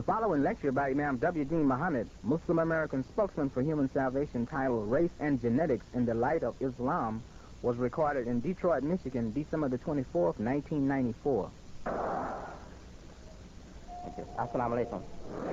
The following lecture by Imam W. Deen Muhammad, Muslim American spokesman for human salvation, titled Race and Genetics in the Light of Islam, was recorded in Detroit, Michigan, December the 24th, 1994. Thank you. Assalamu alaikum.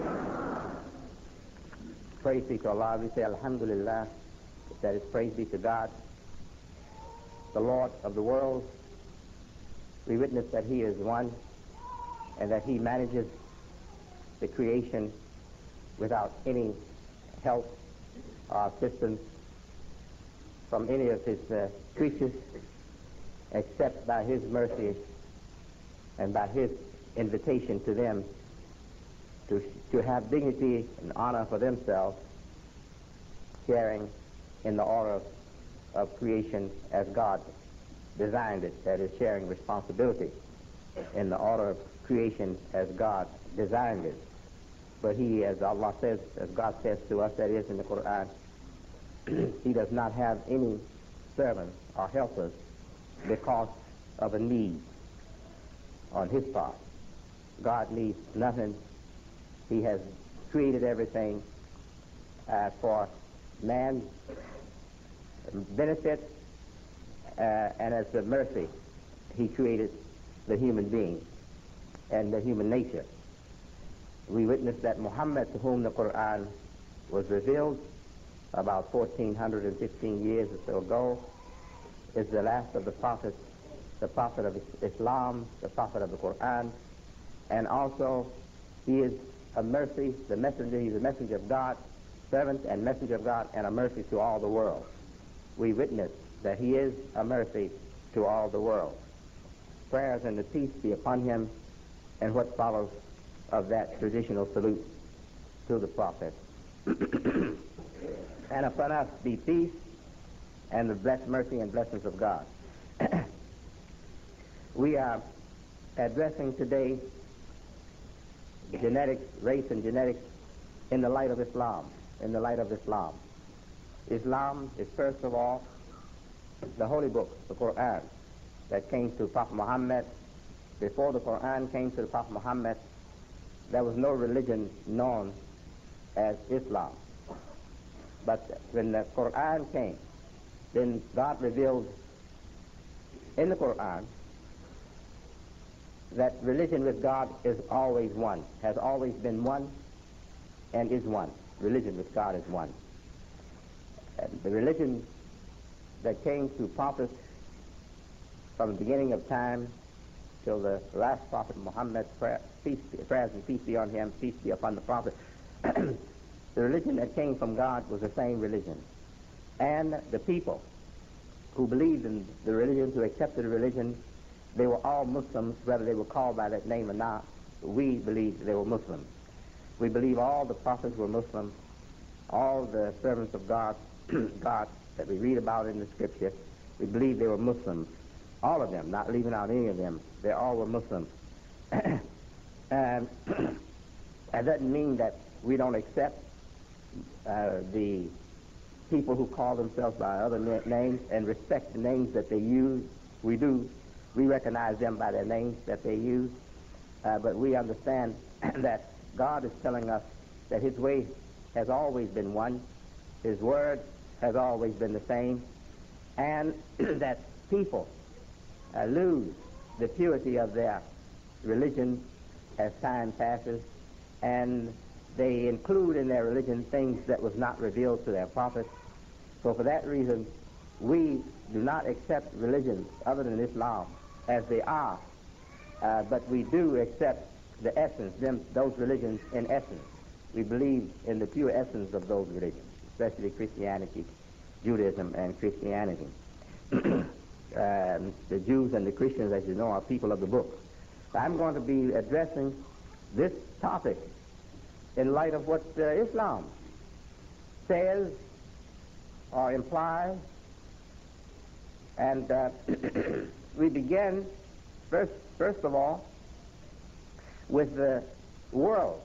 Praise be to Allah. We say Alhamdulillah, that is praise be to God, the Lord of the world. We witness that He is one and that He manages the creation without any help or assistance from any of His creatures, except by His mercy and by His invitation to them to have dignity and honor for themselves, sharing in the order of creation as God designed it, that is, sharing responsibility in the order of creation as God designed it. But He, as Allah says, as God says to us, that is in the Quran, He does not have any servants or helpers because of a need on His part. God needs nothing. He has created everything for man's benefit, and as a mercy, He created the human being and the human nature. We witness that Muhammad, to whom the Quran was revealed about 1415 years or so ago, is the last of the prophets, the prophet of Islam, the prophet of the Quran, and also he is a mercy, the messenger. He's a messenger of God, servant and messenger of God, and a mercy to all the world. We witness that he is a mercy to all the world. Prayers and the peace be upon him, and what follows of that traditional salute to the Prophet. And upon us be peace and the blessed mercy and blessings of God. We are addressing today genetics, race and genetics in the light of Islam, in the light of Islam. Islam is first of all the holy book, the Quran, that came to Prophet Muhammad. Before the Quran came to the Prophet Muhammad, there was no religion known as Islam. But when the Quran came, then God revealed in the Quran that religion with God is always one, has always been one, and is one. Religion with God is one. And the religion that came to prophets from the beginning of time till the last prophet Muhammad, prayers and peace be on him, peace be upon the prophet, the religion that came from God was the same religion. And the people who believed in the religion, who accepted the religion, they were all Muslims, whether they were called by that name or not. We believed they were Muslims. We believe all the prophets were Muslims, all the servants of God, God that we read about in the scripture, we believe they were Muslims. All of them, not leaving out any of them. They all were Muslims. And that doesn't mean that we don't accept the people who call themselves by other names and respect the names that they use. We do. We recognize them by their names that they use. But we understand that God is telling us that His way has always been one. His word has always been the same. And that people lose the purity of their religion as time passes, and they include in their religion things that was not revealed to their prophets. So for that reason, we do not accept religions other than Islam as they are, but we do accept the essence, those religions in essence. We believe in the pure essence of those religions, especially Christianity, Judaism, and Christianity. The Jews and the Christians, as you know, are people of the book. I'm going to be addressing this topic in light of what Islam says or implies. And we begin, first of all, with the world.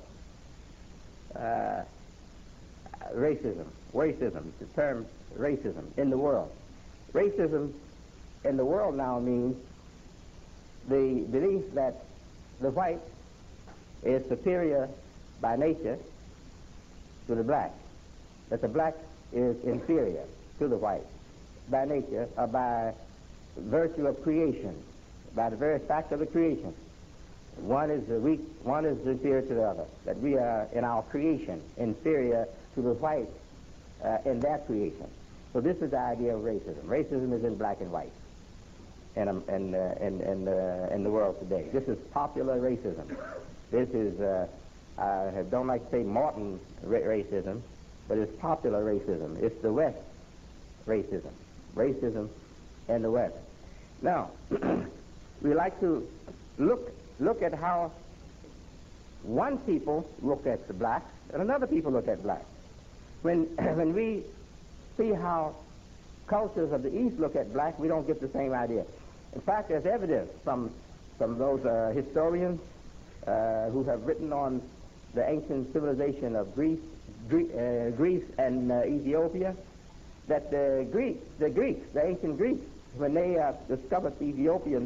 Racism, the term racism in the world. Racism in the world now means the belief that the white is superior by nature to the black, that the black is inferior to the white by nature or by virtue of creation, by the very fact of the creation. One is weak, one is inferior to the other, that we are in our creation inferior to the white in that creation. So this is the idea of racism. Racism is in black and white in the world today. This is popular racism. This is, I don't like to say Morton racism, but it's popular racism. It's the West racism. Racism in the West. Now, we like to look at how one people look at the black and another people look at black. When we see how cultures of the East look at black, we don't get the same idea. In fact, there's evidence from those historians who have written on the ancient civilization of Greece and Ethiopia, that the ancient Greeks, when they discovered the Ethiopian,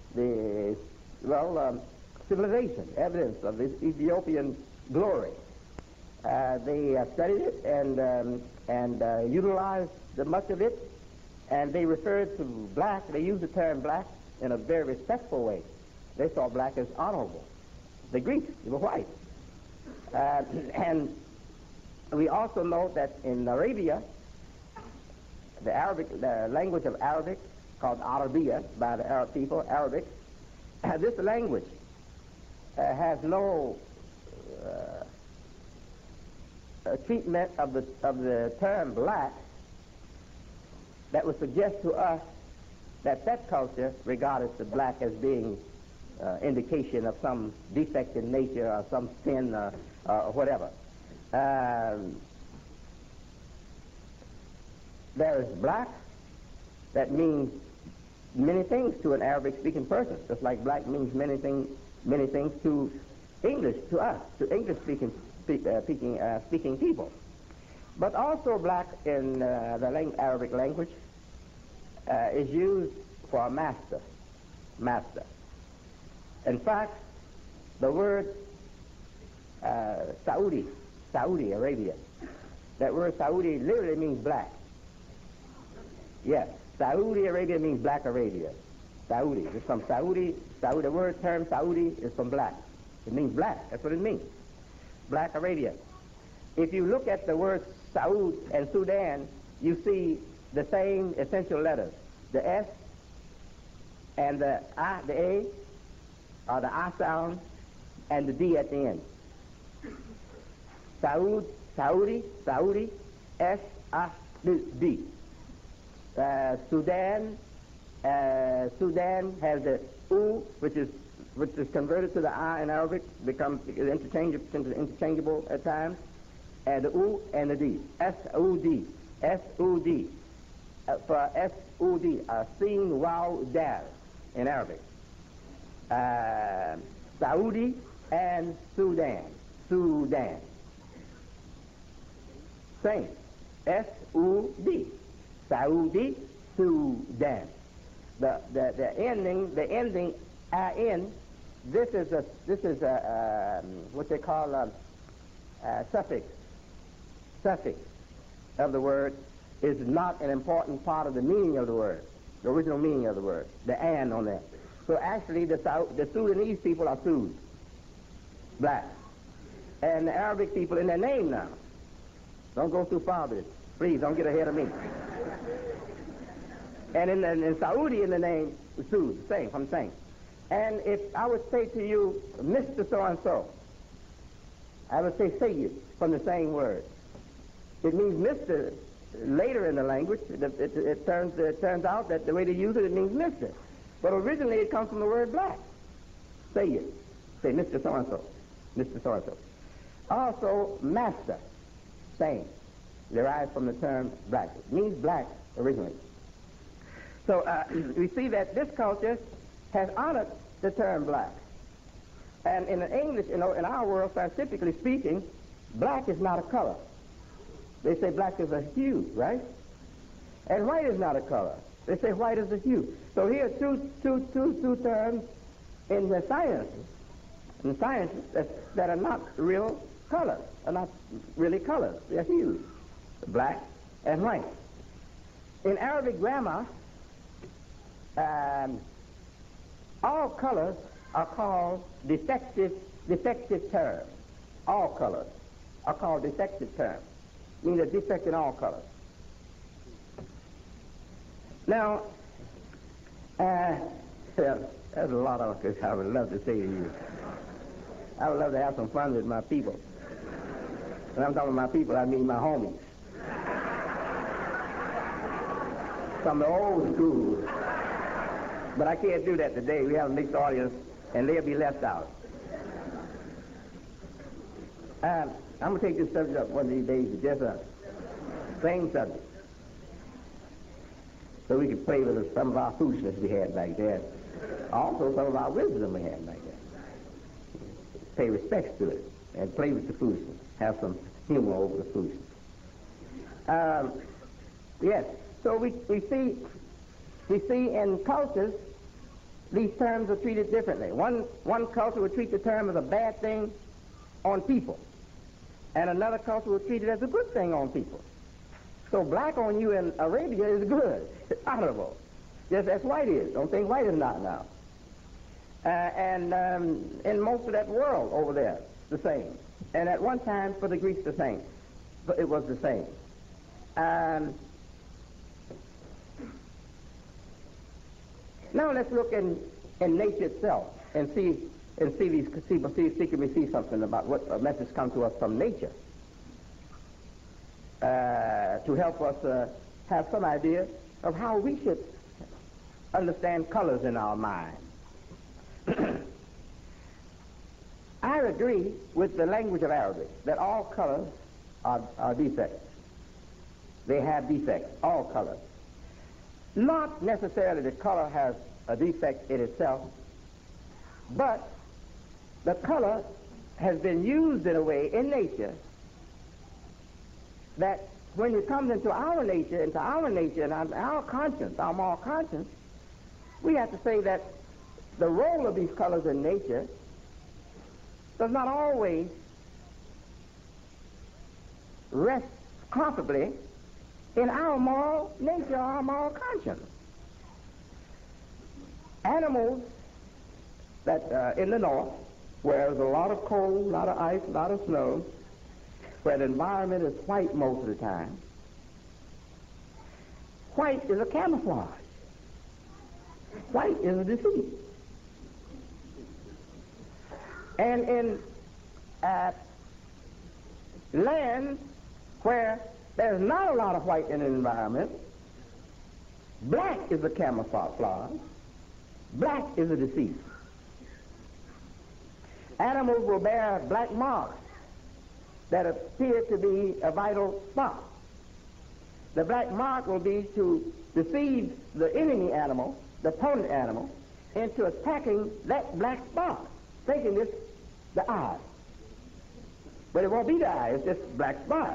civilization, evidence of this Ethiopian glory, they studied it and utilized much of it, and they referred to black. They used the term black in a very respectful way. They saw black as honorable. The Greeks, they were white. And we also know that in Arabia, the language of Arabic, called Arabiya by the Arab people, Arabic, this language has no treatment of the term black that would suggest to us that culture regarded the black as being indication of some defect in nature or some sin or whatever. There is black that means many things to an Arabic-speaking person, just like black means many things to English, to us, to English-speaking people. But also black in the Arabic language is used for a master. In fact, the word Saudi Arabia, that word Saudi literally means black. Yes, Saudi Arabia means black Arabia. Saudi, it's from Saudi. The word term Saudi is from black. It means black. That's what it means. Black Arabia. If you look at the words Saud and Sudan, you see the same essential letters. The S and the A, or the I sound, and the D at the end. Saudi, S, A, D. Sudan has the U, which is converted to the I in Arabic, becomes interchangeable at times, and the U and the D. S-U-D. For S-U-D, Sin Waw Dal in Arabic. Saudi and Sudan. Same. S-U-D. Saudi, Sudan. The ending in, this is a what they call a suffix of the word, is not an important part of the meaning of the word, the original meaning of the word, the "and" on that. So actually the Sudanese people are Sud, black. And the Arabic people in their name now. Don't go too far with it. Please, don't get ahead of me. And in Saudi, in the name, Sud, same, I'm saying. And if I would say to you, Mr. So-and-so, I would say Sayyid from the same word. It means Mr. Later in the language, it turns out that the way they use it, it means Mr. But originally it comes from the word black. Sayyid. Say Mr. So-and-so. Mr. So-and-so. Also, master. Same. Derived from the term black. It means black originally. So we see that this culture has honored the term black. And in English, in our world, scientifically speaking, black is not a color. They say black is a hue, right? And white is not a color. They say white is a hue. So here are two terms in the science that are not real colors, are not really colors. They're hues, black and white. In Arabic grammar, all colors are called defective terms. All colors are called defective terms, meaning a defect in all colors. Now, there's a lot of things I would love to say to you. I would love to have some fun with my people. When I'm talking about my people, I mean my homies. From the old school. But I can't do that today. We have a mixed audience, and they'll be left out. I'm going to take this subject up one of these days, just a same subject, so we can play with some of our foolishness we had back there. Also, some of our wisdom we had back there. Pay respects to it and play with the foolishness. Have some humor over the foolishness. Yes. So we see in cultures these terms are treated differently. One culture would treat the term as a bad thing on people, and another culture would treat it as a good thing on people. So black on you in Arabia is good, it's honorable, just as white is. Don't think white is not now. And in most of that world over there, the same. And at one time for the Greeks, the same. But it was the same. Now let's look in nature itself and see can we see something about what a message comes to us from nature to help us have some idea of how we should understand colors in our mind. I agree with the language of Arabic that all colors are defects. They have defects, all colors. Not necessarily the color has a defect in itself, but the color has been used in a way in nature that when it comes into our nature and our conscience, our moral conscience, we have to say that the role of these colors in nature does not always rest comfortably in our moral nature, our moral conscience. Animals that in the north, where there's a lot of cold, a lot of ice, a lot of snow, where the environment is white most of the time, white is a camouflage. White is a deceit. And in land where there's not a lot of white in the environment, black is a camouflage. Black is a deceit. Animals will bear black marks that appear to be a vital spot. The black mark will be to deceive the enemy animal, the opponent animal, into attacking that black spot, thinking it's the eye. But it won't be the eye, it's just black spot.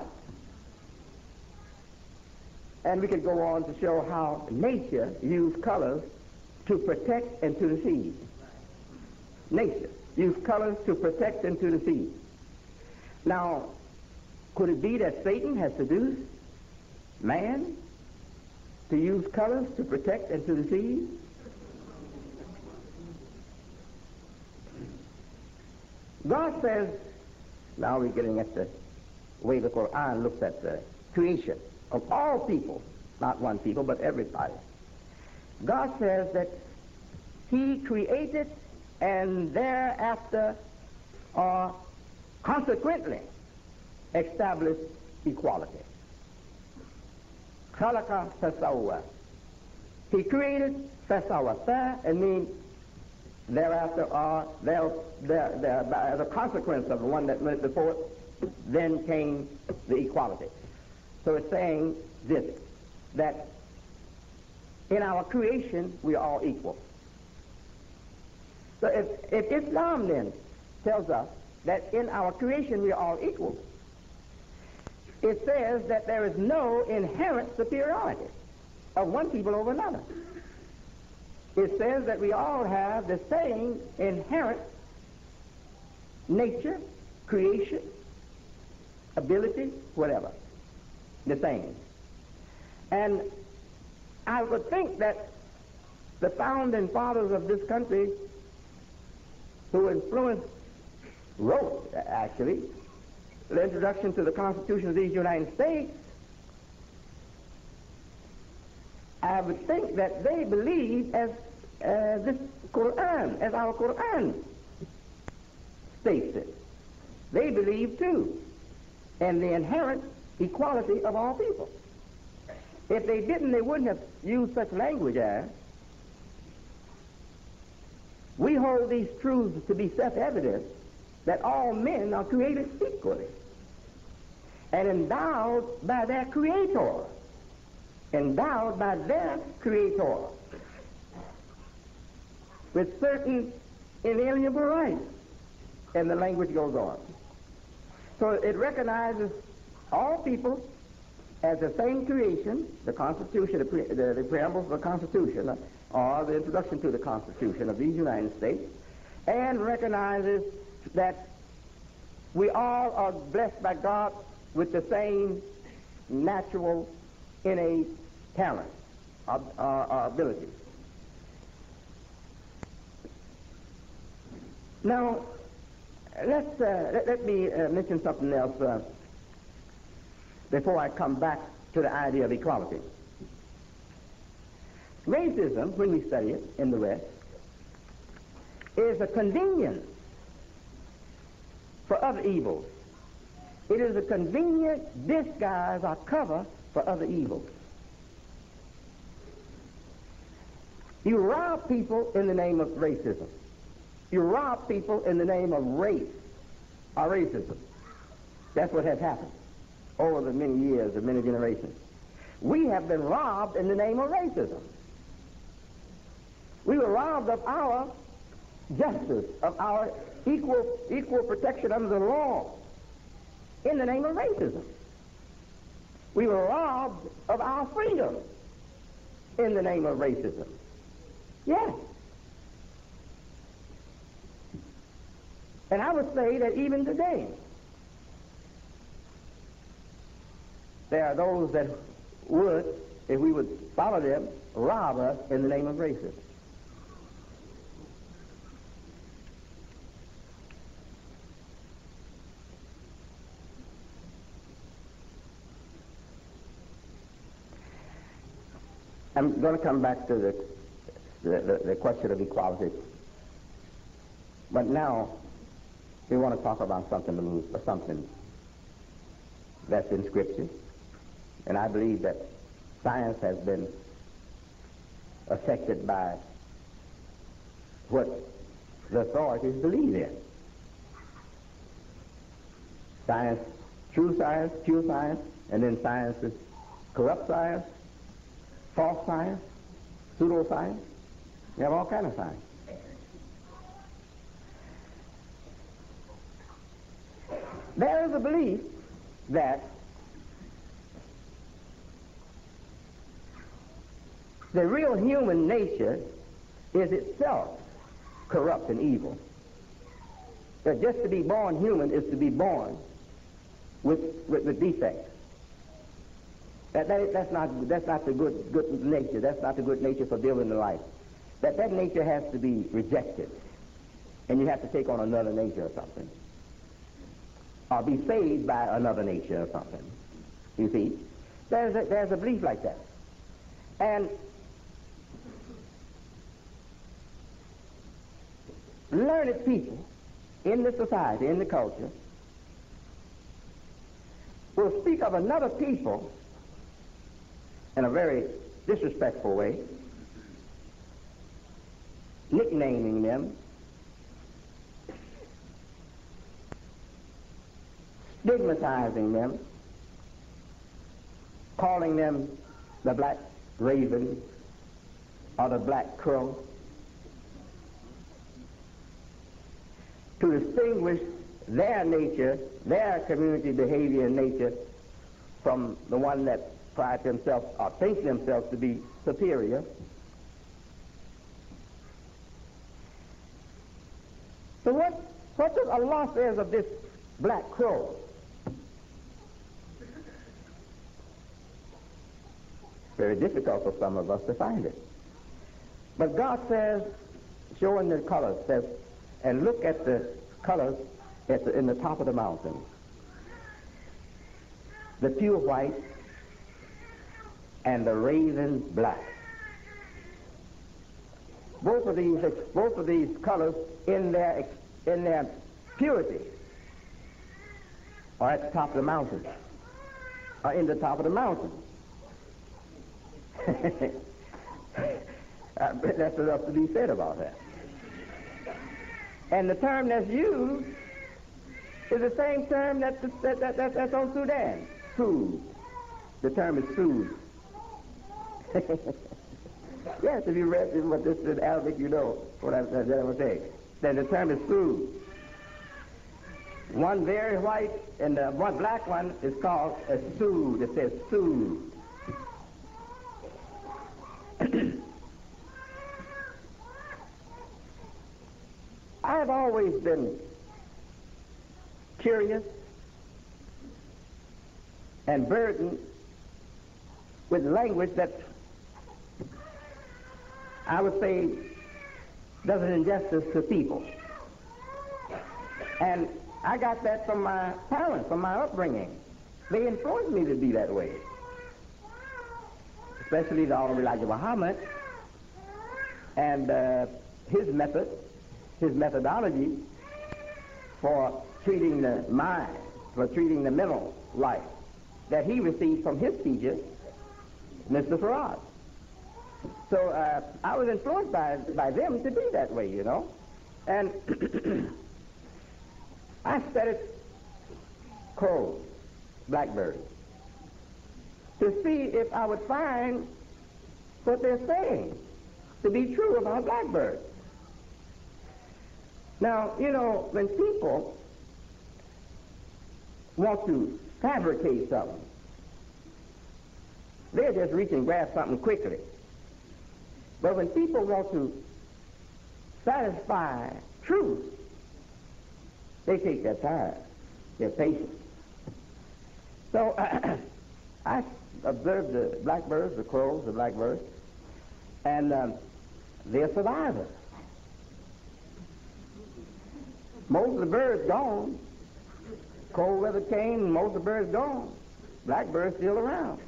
And we could go on to show how nature used colors to protect and to deceive. Nature used colors to protect and to deceive. Now, could it be that Satan has seduced man to use colors to protect and to deceive? God says, now we're getting at the way the Quran looks at the creation of all people, not one people, but everybody. God says that he created and thereafter or consequently established equality. Khalaqa fasawwa. He created fasawwa, and means thereafter or as a consequence of the one that went before it, then came the equality. So it's saying this, that in our creation we are all equal. So if Islam then tells us that in our creation we are all equal, it says that there is no inherent superiority of one people over another. It says that we all have the same inherent nature, creation, ability, whatever, the same. And I would think that the founding fathers of this country, who wrote, actually, the introduction to the Constitution of these United States, I would think that they believe as this Quran, as our Quran states it. They believe too in the inherent equality of all people. If they didn't, they wouldn't have used such language as, we hold these truths to be self-evident, that all men are created equally and endowed by their Creator. Endowed by their Creator with certain inalienable rights. And the language goes on. So it recognizes all people as the same creation, the Constitution, the preamble of the Constitution, or the introduction to the Constitution of these United States, and recognizes that we all are blessed by God with the same natural innate talent or ability. Now, let me mention something else before I come back to the idea of equality. Racism, when we study it in the West, is a convenience for other evils. It is a convenient disguise or cover for other evils. You rob people in the name of racism. You rob people in the name of race or racism. That's what has happened over the many years, the many generations. We have been robbed in the name of racism. We were robbed of our justice, of our equal protection under the law in the name of racism. We were robbed of our freedom in the name of racism. Yes. And I would say that even today, there are those that would, if we would follow them, rob us in the name of racism. I'm going to come back to the question of equality. But now, we want to talk about something that's in Scripture. And I believe that science has been affected by what the authorities believe in. Science, true science, pure science, and then science is corrupt science, false science, pseudoscience. You have all kinds of science. There is a belief that the real human nature is itself corrupt and evil. That just to be born human is to be born with defects. That's not the good nature. That's not the good nature for building the life. That nature has to be rejected, and you have to take on another nature or something, or be saved by another nature or something. You see, there's a belief like that, and learned people in the society, in the culture, will speak of another people in a very disrespectful way, nicknaming them, stigmatizing them, calling them the black raven or the black crow, to distinguish their nature, their community behavior and nature from the one that pride themselves or think themselves to be superior. So what does Allah says of this black crow? Very difficult for some of us to find it. But God says, showing the colors, says, and look at the colors in the top of the mountain. The pure white and the raven black. Both of these colors in their purity are at the top of the mountain, are in the top of the mountain. That's enough to be said about that. And the term that's used is the same term that's on Sudan. Sood. The term is sood. Yes, if you read what this is in Arabic, you know what I'm saying. Then the term is sood. One very white and the one black one is called a sood. It says sood. I have always been curious and burdened with language that I would say does an injustice to people. And I got that from my parents, from my upbringing. They influenced me to be that way. Especially the Honorable Elijah Muhammad and his methodology for treating the mind, for treating the mental life that he received from his teacher, Mr. Farad. So I was influenced by them to be that way, you know. And I studied crows, blackbirds, to see if I would find what they're saying to be true about blackbirds. Now, you know, when people want to fabricate something, they're just reach and grab something quickly. But when people want to satisfy truth, they take their time. They're patient. So I observed the blackbirds, the crows, the blackbirds, and they're survivors. Most of the birds gone. Cold weather came, and most of the birds gone. Blackbirds still around.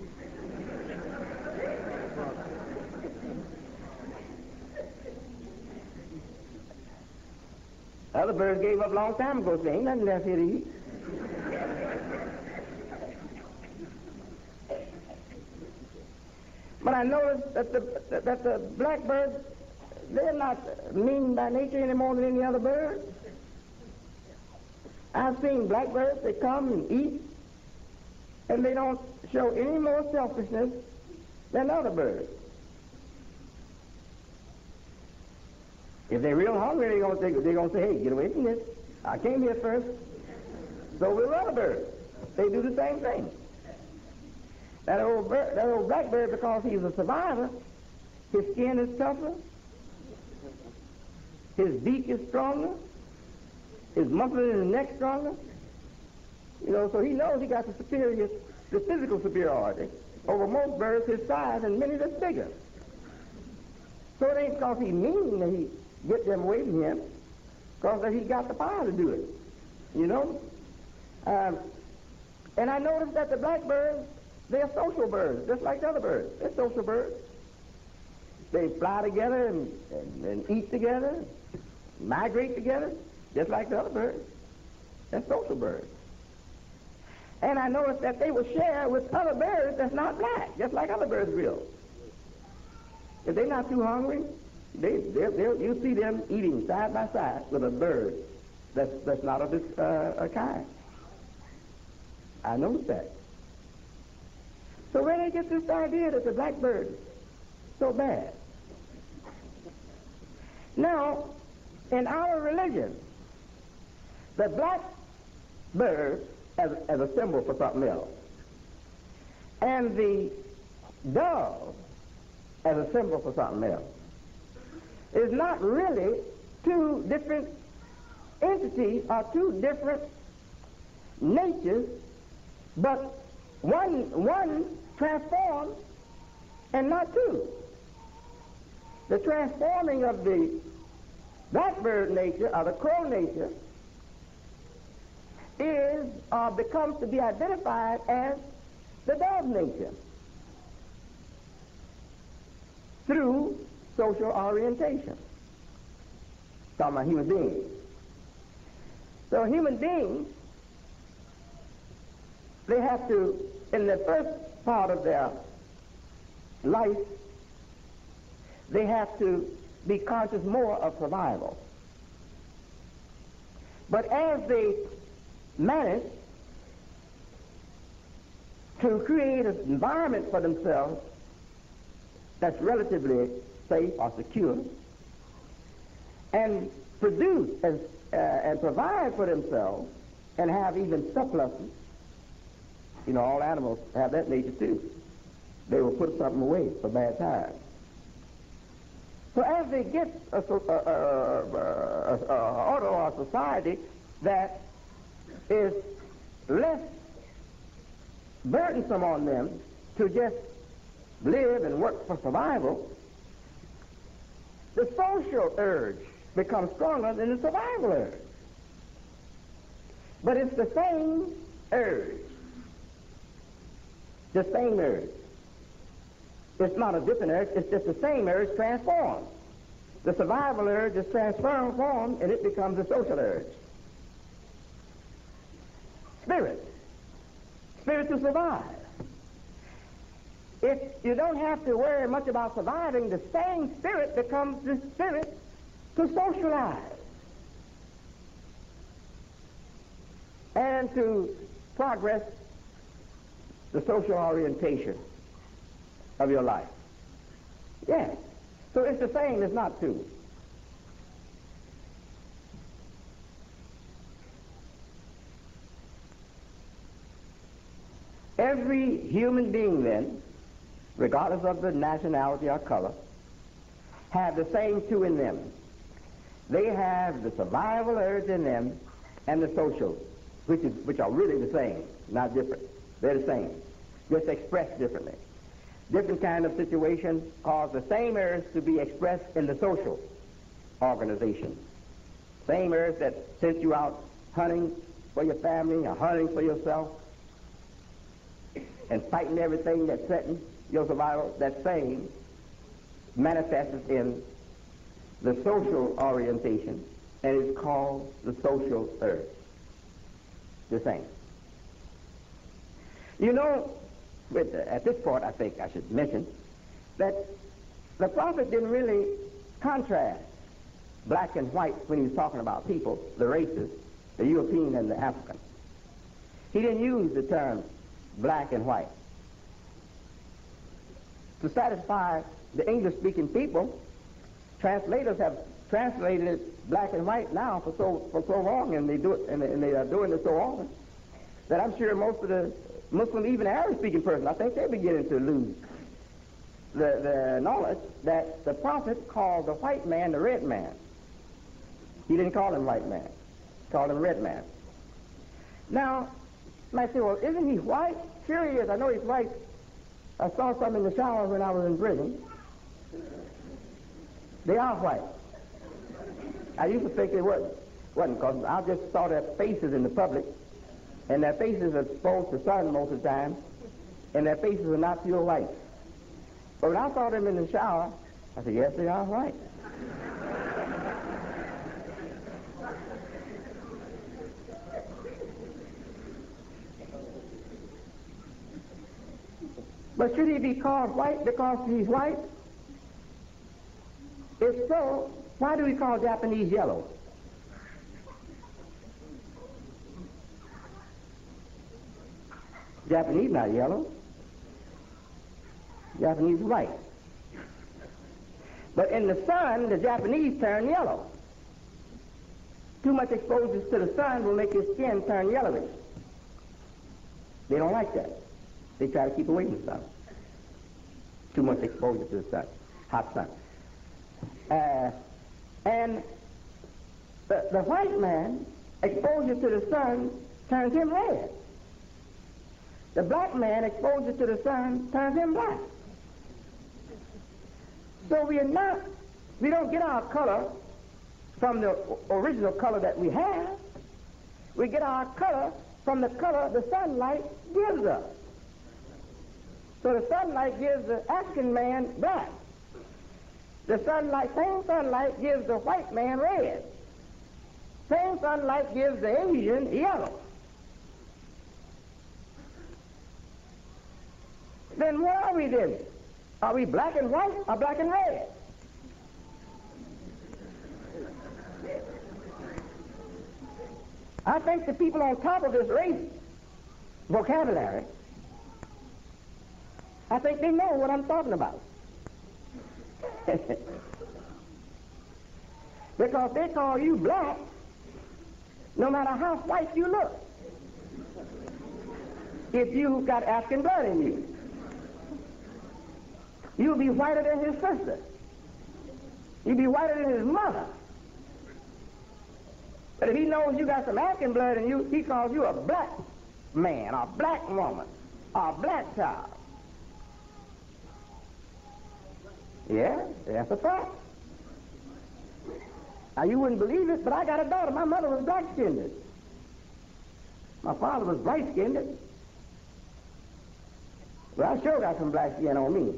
Other birds gave up a long time ago, saying, ain't nothing left here to eat. But I noticed that the blackbirds, they're not mean by nature any more than any other bird. I've seen blackbirds that come and eat, and they don't show any more selfishness than other birds. If they're real hungry, they're going to say, hey, get away from this. I came here first. So will other birds. They do the same thing. That old blackbird, because he's a survivor, his skin is tougher, his beak is stronger, his muscles in his neck stronger. You know, so he knows he got the physical superiority over most birds his size and many that's bigger. So it ain't because he's mean that he get them away from him, because that he got the power to do it. You know? And I noticed that the blackbirds, they're social birds, just like the other birds. They're social birds. They fly together and eat together, migrate together, just like the other birds. They're social birds. And I noticed that they will share with other birds that's not black, just like other birds will. If they're not too hungry, you'll see them eating side by side with a bird that's not of this kind. I noticed that. So where they get this idea that the blackbird is so bad? Now, in our religion, the blackbird as a symbol for something else, and the dove as a symbol for something else, is not really two different entities or two different natures, but one transforms and not two. The transforming of the blackbird nature or the crow nature is or becomes to be identified as the dove nature through social orientation. Talking about human beings. So human beings, they have to, in the first part of their life, they have to be conscious more of survival. But as they manage to create an environment for themselves that's relatively safe or secure, and produce and provide for themselves, and have even surpluses. You know, all animals have that nature too. They will put something away for bad times. So as they get an order or a society that is less burdensome on them to just live and work for survival, the social urge becomes stronger than the survival urge. But it's the same urge. The same urge. It's not a different urge, it's just the same urge transformed. The survival urge is transformed and it becomes a social urge. Spirit to survive. If you don't have to worry much about surviving, the same spirit becomes the spirit to socialize and to progress the social orientation of your life. Yes. So it's the same, it's not two. Every human being then, regardless of the nationality or color, have the same two in them. They have the survival urge in them and the social, which are really the same, not different. They're the same, just expressed differently. Different kind of situations cause the same urge to be expressed in the social organization. Same urge that sent you out hunting for your family or hunting for yourself and fighting everything that's threatening your survival, that same manifests in the social orientation and is called the social urge. The same. You know, at this point, I think I should mention that the prophet didn't really contrast black and white when he was talking about people, the races, the European and the African. He didn't use the term black and white. To satisfy the English-speaking people, translators have translated black and white now for so long, and they do it, and they are doing it so often that I'm sure most of the Muslim, even Arab-speaking person, I think they're beginning to lose the knowledge that the prophet called the white man the red man. He didn't call him white man. He called him red man. Now, you might say, well, isn't he white? Sure he is. I know he's white. I saw some in the shower when I was in prison. They are white. I used to think they wasn't because I just saw their faces in the public, and their faces are exposed to sun most of the time, and their faces are not pure white. But when I saw them in the shower, I said, yes, they are white. But should he be called white because he's white? If so, why do we call Japanese yellow? Japanese not yellow. Japanese white. But in the sun, the Japanese turn yellow. Too much exposure to the sun will make your skin turn yellowish. They don't like that. They try to keep away from the sun. Too much exposure to the sun, hot sun. And the white man, exposure to the sun turns him red. The black man, exposure to the sun turns him black. So we don't get our color from the original color that we have. We get our color from the color the sunlight gives us. So the sunlight gives the African man black. The same sunlight gives the white man red. Same sunlight gives the Asian yellow. Then what are we then? Are we black and white or black and red? I think the people on top of this race vocabulary, I think they know what I'm talking about. Because they call you black no matter how white you look, if you've got African blood in you. You'll be whiter than his sister. You'll be whiter than his mother. But if he knows you got some African blood in you, he calls you a black man, or a black woman, or a black child. Yeah, that's a fact. Now, you wouldn't believe it, but I got a daughter. My mother was black-skinned. My father was bright-skinned. Well, I sure got some black skin on me.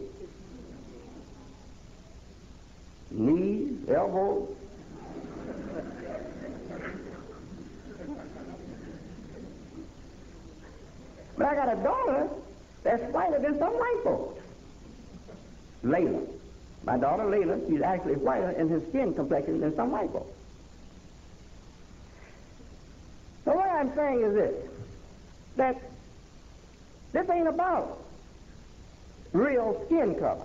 Knees, elbows. But I got a daughter that's whiter than some white folks. Layla. My daughter Layla, she's actually whiter in her skin complexion than some white folks. So what I'm saying is this, that this ain't about real skin color.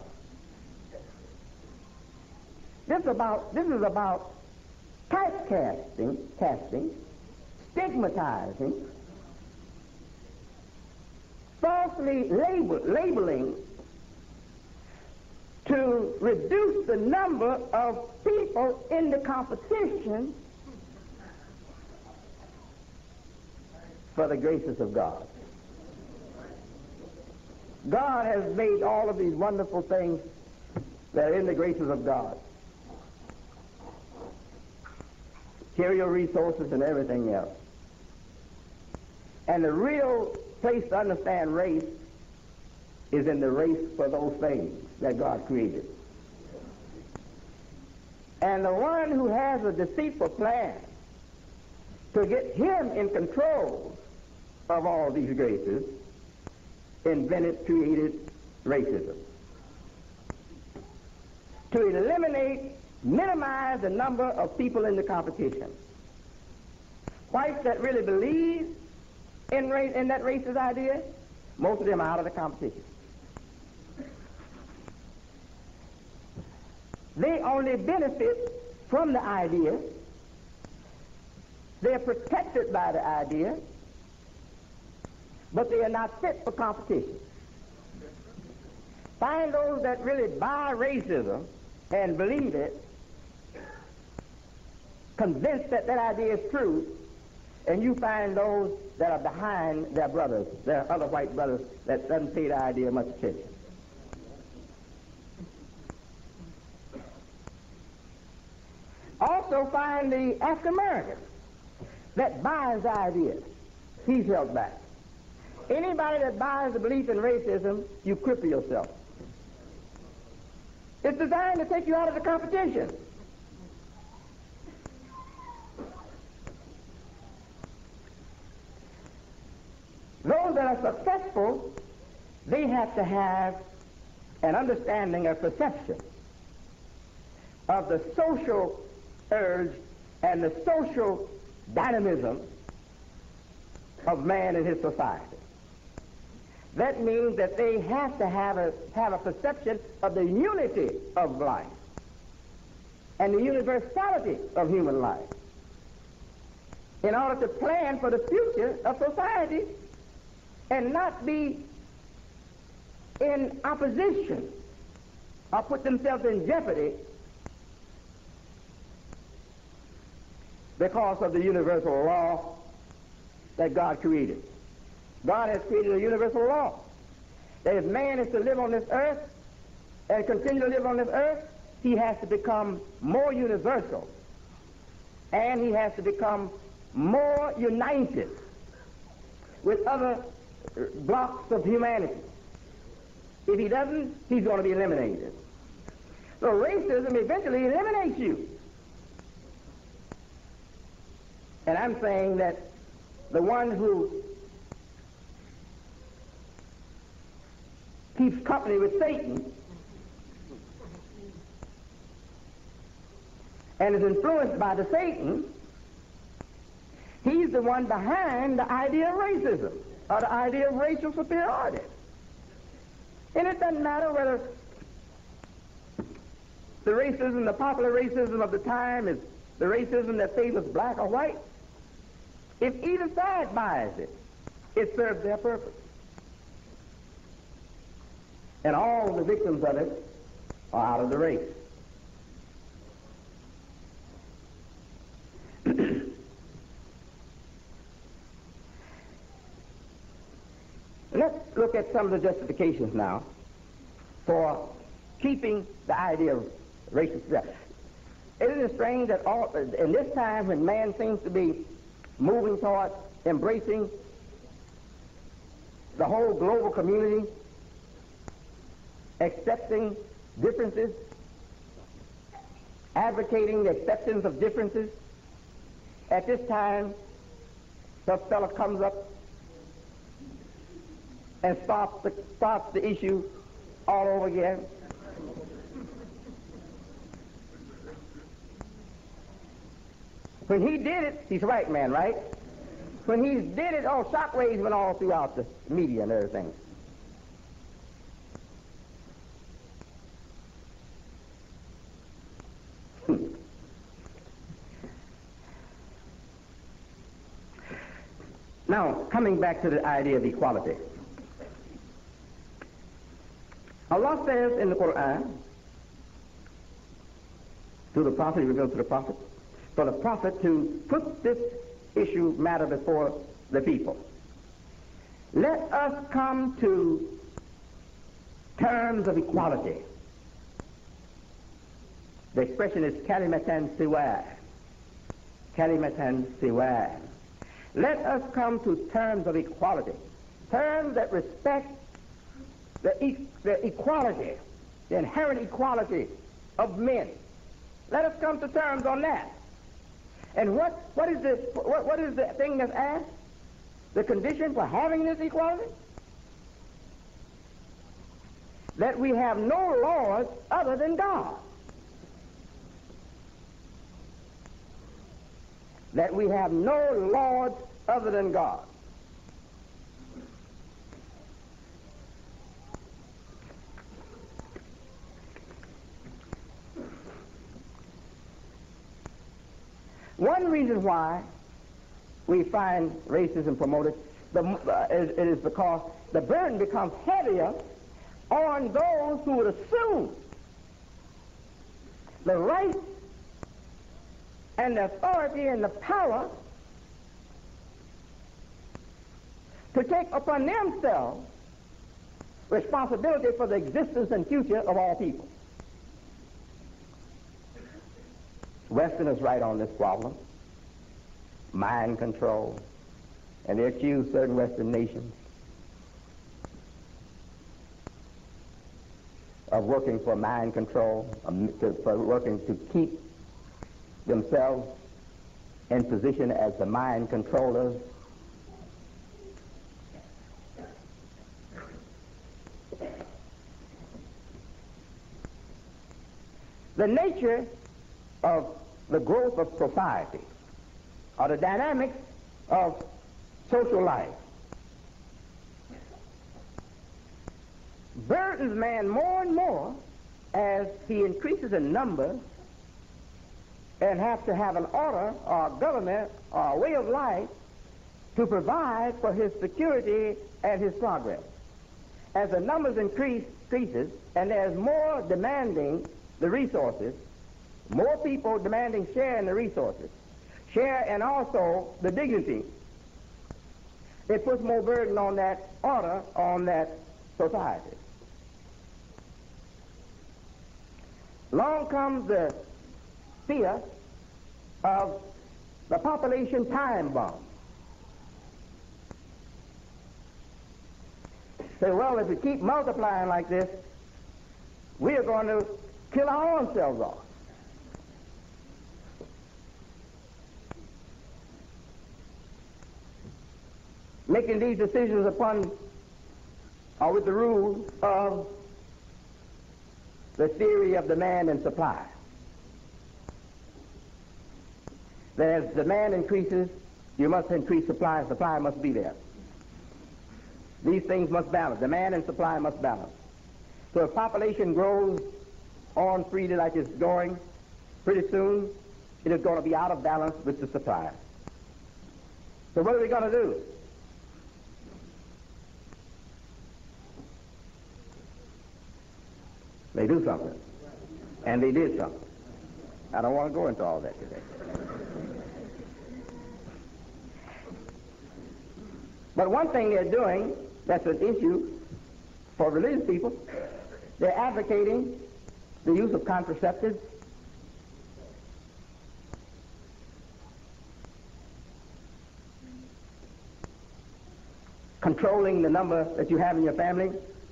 This is about typecasting, stigmatizing, falsely labeling to reduce the number of people in the competition for the graces of God. God has made all of these wonderful things that are in the graces of God. Material resources and everything else. And the real place to understand race is in the race for those things that God created. And the one who has a deceitful plan to get him in control of all these graces created racism. To minimize the number of people in the competition. Whites that really believe in that racist idea, most of them are out of the competition. They only benefit from the idea. They're protected by the idea, but they are not fit for competition. Find those that really buy racism and believe it, convinced that that idea is true, and you find those that are behind their brothers, their other white brothers, that doesn't pay the idea much attention. Also find the African American that buys the idea. He's held back. Anybody that buys the belief in racism, you cripple yourself. It's designed to take you out of the competition. Those that are successful, they have to have an understanding, a perception of the social urge and the social dynamism of man in his society. That means that they have to have a perception of the unity of life and the universality of human life in order to plan for the future of society and not be in opposition or put themselves in jeopardy because of the universal law that God created. God has created a universal law that if man is to live on this earth and continue to live on this earth, he has to become more universal, and he has to become more united with other blocks of humanity. If he doesn't, he's going to be eliminated. So racism eventually eliminates you. And I'm saying that the one who keeps company with Satan and is influenced by the Satan, he's the one behind the idea of racism or the idea of racial superiority. And it doesn't matter whether the racism, the popular racism of the time is the racism that favors black or white. If either side buys it, it serves their purpose. And all the victims of it are out of the race. Let's look at some of the justifications now for keeping the idea of racial superiority. Isn't it strange that in this time when man seems to be moving toward embracing the whole global community, accepting differences, advocating the acceptance of differences, at this time some fella comes up and starts the issue all over again. When he did it, he's a white man, right? When he did it, all shockwaves went all throughout the media and everything. Now, coming back to the idea of equality. Allah says in the Quran, to the prophet, he revealed to the prophet, for the prophet to put this matter before the people. Let us come to terms of equality. The expression is kalimatan siwa. Kalimatan siwa. Let us come to terms of equality. Terms that respect the equality, the inherent equality of men. Let us come to terms on that. And what is the thing that's asked? The condition for having this equality? That we have no laws other than God. That we have no laws other than God. One reason why we find racism promoted it is because the burden becomes heavier on those who would assume the right and the authority and the power to take upon themselves responsibility for the existence and future of all people. Westerners right on this problem. Mind control. And they accuse certain Western nations of working for mind control, for working to keep themselves in position as the mind controllers. The nature of the growth of society, or the dynamics of social life, burdens man more and more as he increases in number and has to have an order or a government or a way of life to provide for his security and his progress. As the numbers increases and there's more demanding the resources, more people demanding share in the resources, share and also the dignity, it puts more burden on that order, on that society. along comes the fear of the population time bomb. Say, well, if we keep multiplying like this, we are going to kill our own selves off. Making these decisions upon or with the rules of the theory of demand and supply. That as demand increases, you must increase supply. Supply must be there. These things must balance. Demand and supply must balance. So if population grows on freely like it's going, pretty soon it is going to be out of balance with the supply. So what are we going to do? They do something. And they did something. I don't want to go into all that today. But one thing they're doing that's an issue for religious people, they're advocating the use of contraceptives, controlling the number that you have in your family.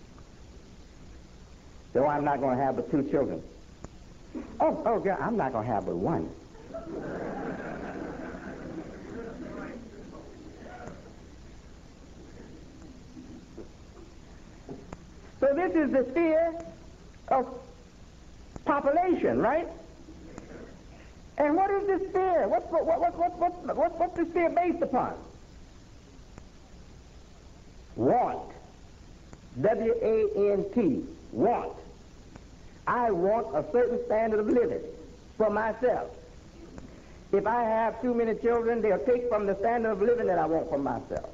So I'm not going to have but 2 children. Oh, God, I'm not going to have but 1. So this is the fear of population, right? And what is this fear? What's this fear based upon? Want. W-A-N-T. Want. I want a certain standard of living for myself. If I have too many children, they'll take from the standard of living that I want for myself.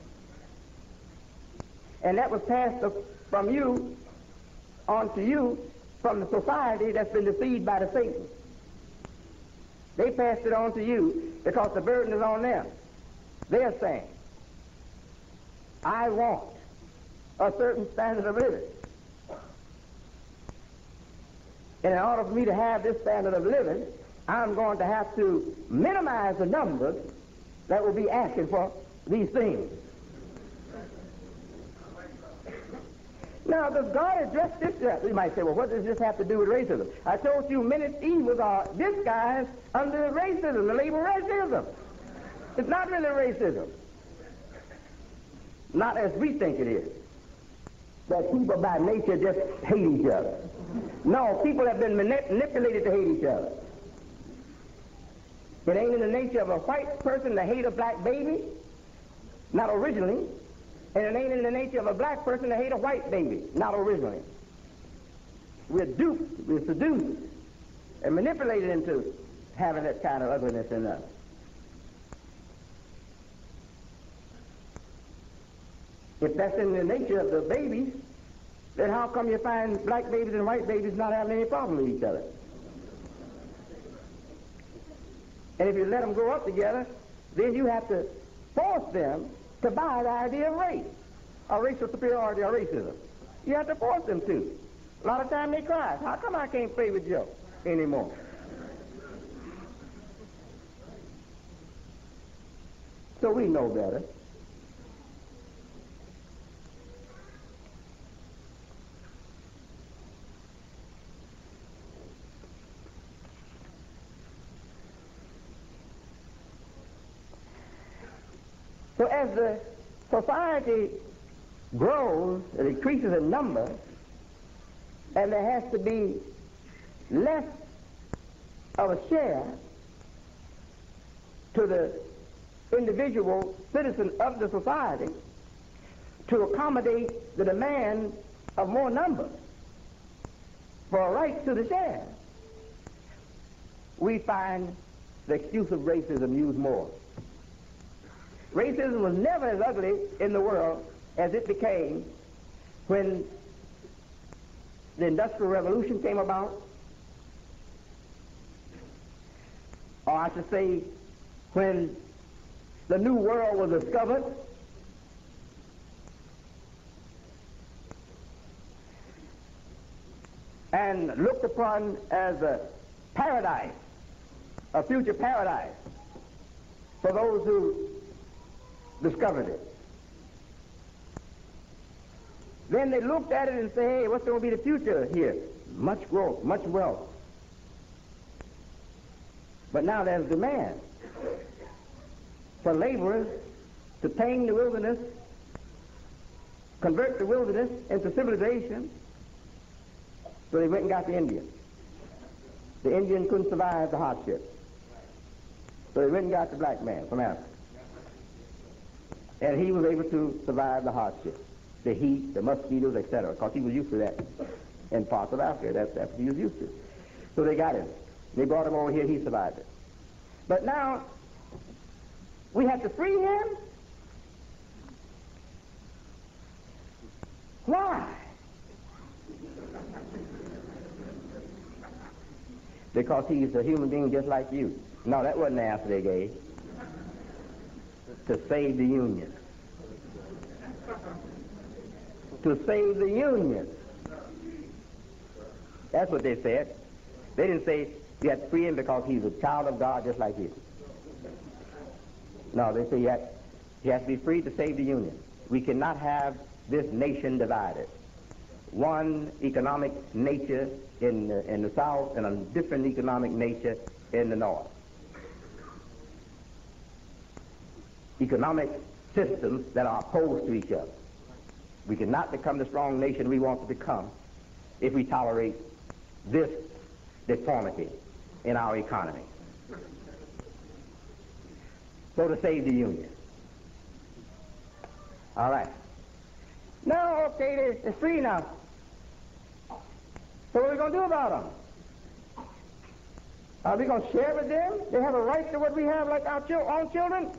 And that was passed from you on to you from the society that's been deceived by the Satan. They passed it on to you because the burden is on them. They're saying, I want a certain standard of living. And in order for me to have this standard of living, I'm going to have to minimize the numbers that will be asking for these things. Now, does God address this? You might say, well, what does this have to do with racism? I told you many evils are disguised under racism, the label racism. It's not really racism. Not as we think it is. That people by nature just hate each other. No, people have been manipulated to hate each other. It ain't in the nature of a white person to hate a black baby, not originally. And it ain't in the nature of a black person to hate a white baby, not originally. We're duped, we're seduced, and manipulated into having that kind of ugliness in us. If that's in the nature of the babies, then how come you find black babies and white babies not having any problem with each other? And if you let them grow up together, then you have to force them to buy the idea of race, or racial superiority, or racism. You have to force them to. A lot of times they cry, how come I can't play with Joe anymore? So we know better. So as the society grows, it increases in number, and there has to be less of a share to the individual citizen of the society to accommodate the demand of more numbers for a right to the share. We find the excuse of racism used more. Racism was never as ugly in the world as it became when the Industrial Revolution came about, or I should say when the New World was discovered. and looked upon as a paradise, a future paradise for those who discovered it. Then they looked at it and said, hey, what's going to be the future here? Much growth, much wealth. But now there's demand for laborers to tame the wilderness, convert the wilderness into civilization. So they went and got the Indian. The Indian couldn't survive the hardship. So they went and got the black man from Africa. And he was able to survive the hardship, the heat, the mosquitoes, etc., because he was used to that in parts of Africa. That's what he was used to. So they got him. They brought him over here, he survived it. But now, we have to free him? Why? Because he's a human being just like you. No, that wasn't the answer they gave. To save the Union. To save the Union. That's what they said. They didn't say you have to free him because he's a child of God just like you. No, they say he has to be free to save the Union. We cannot have this nation divided. One economic nature in the South and a different economic nature in the North. Economic systems that are opposed to each other. We cannot become the strong nation we want to become if we tolerate this deformity in our economy. So to save the Union. All right. Now, okay, they're free now. So what are we going to do about them? Are we going to share with them? They have a right to what we have like our own children?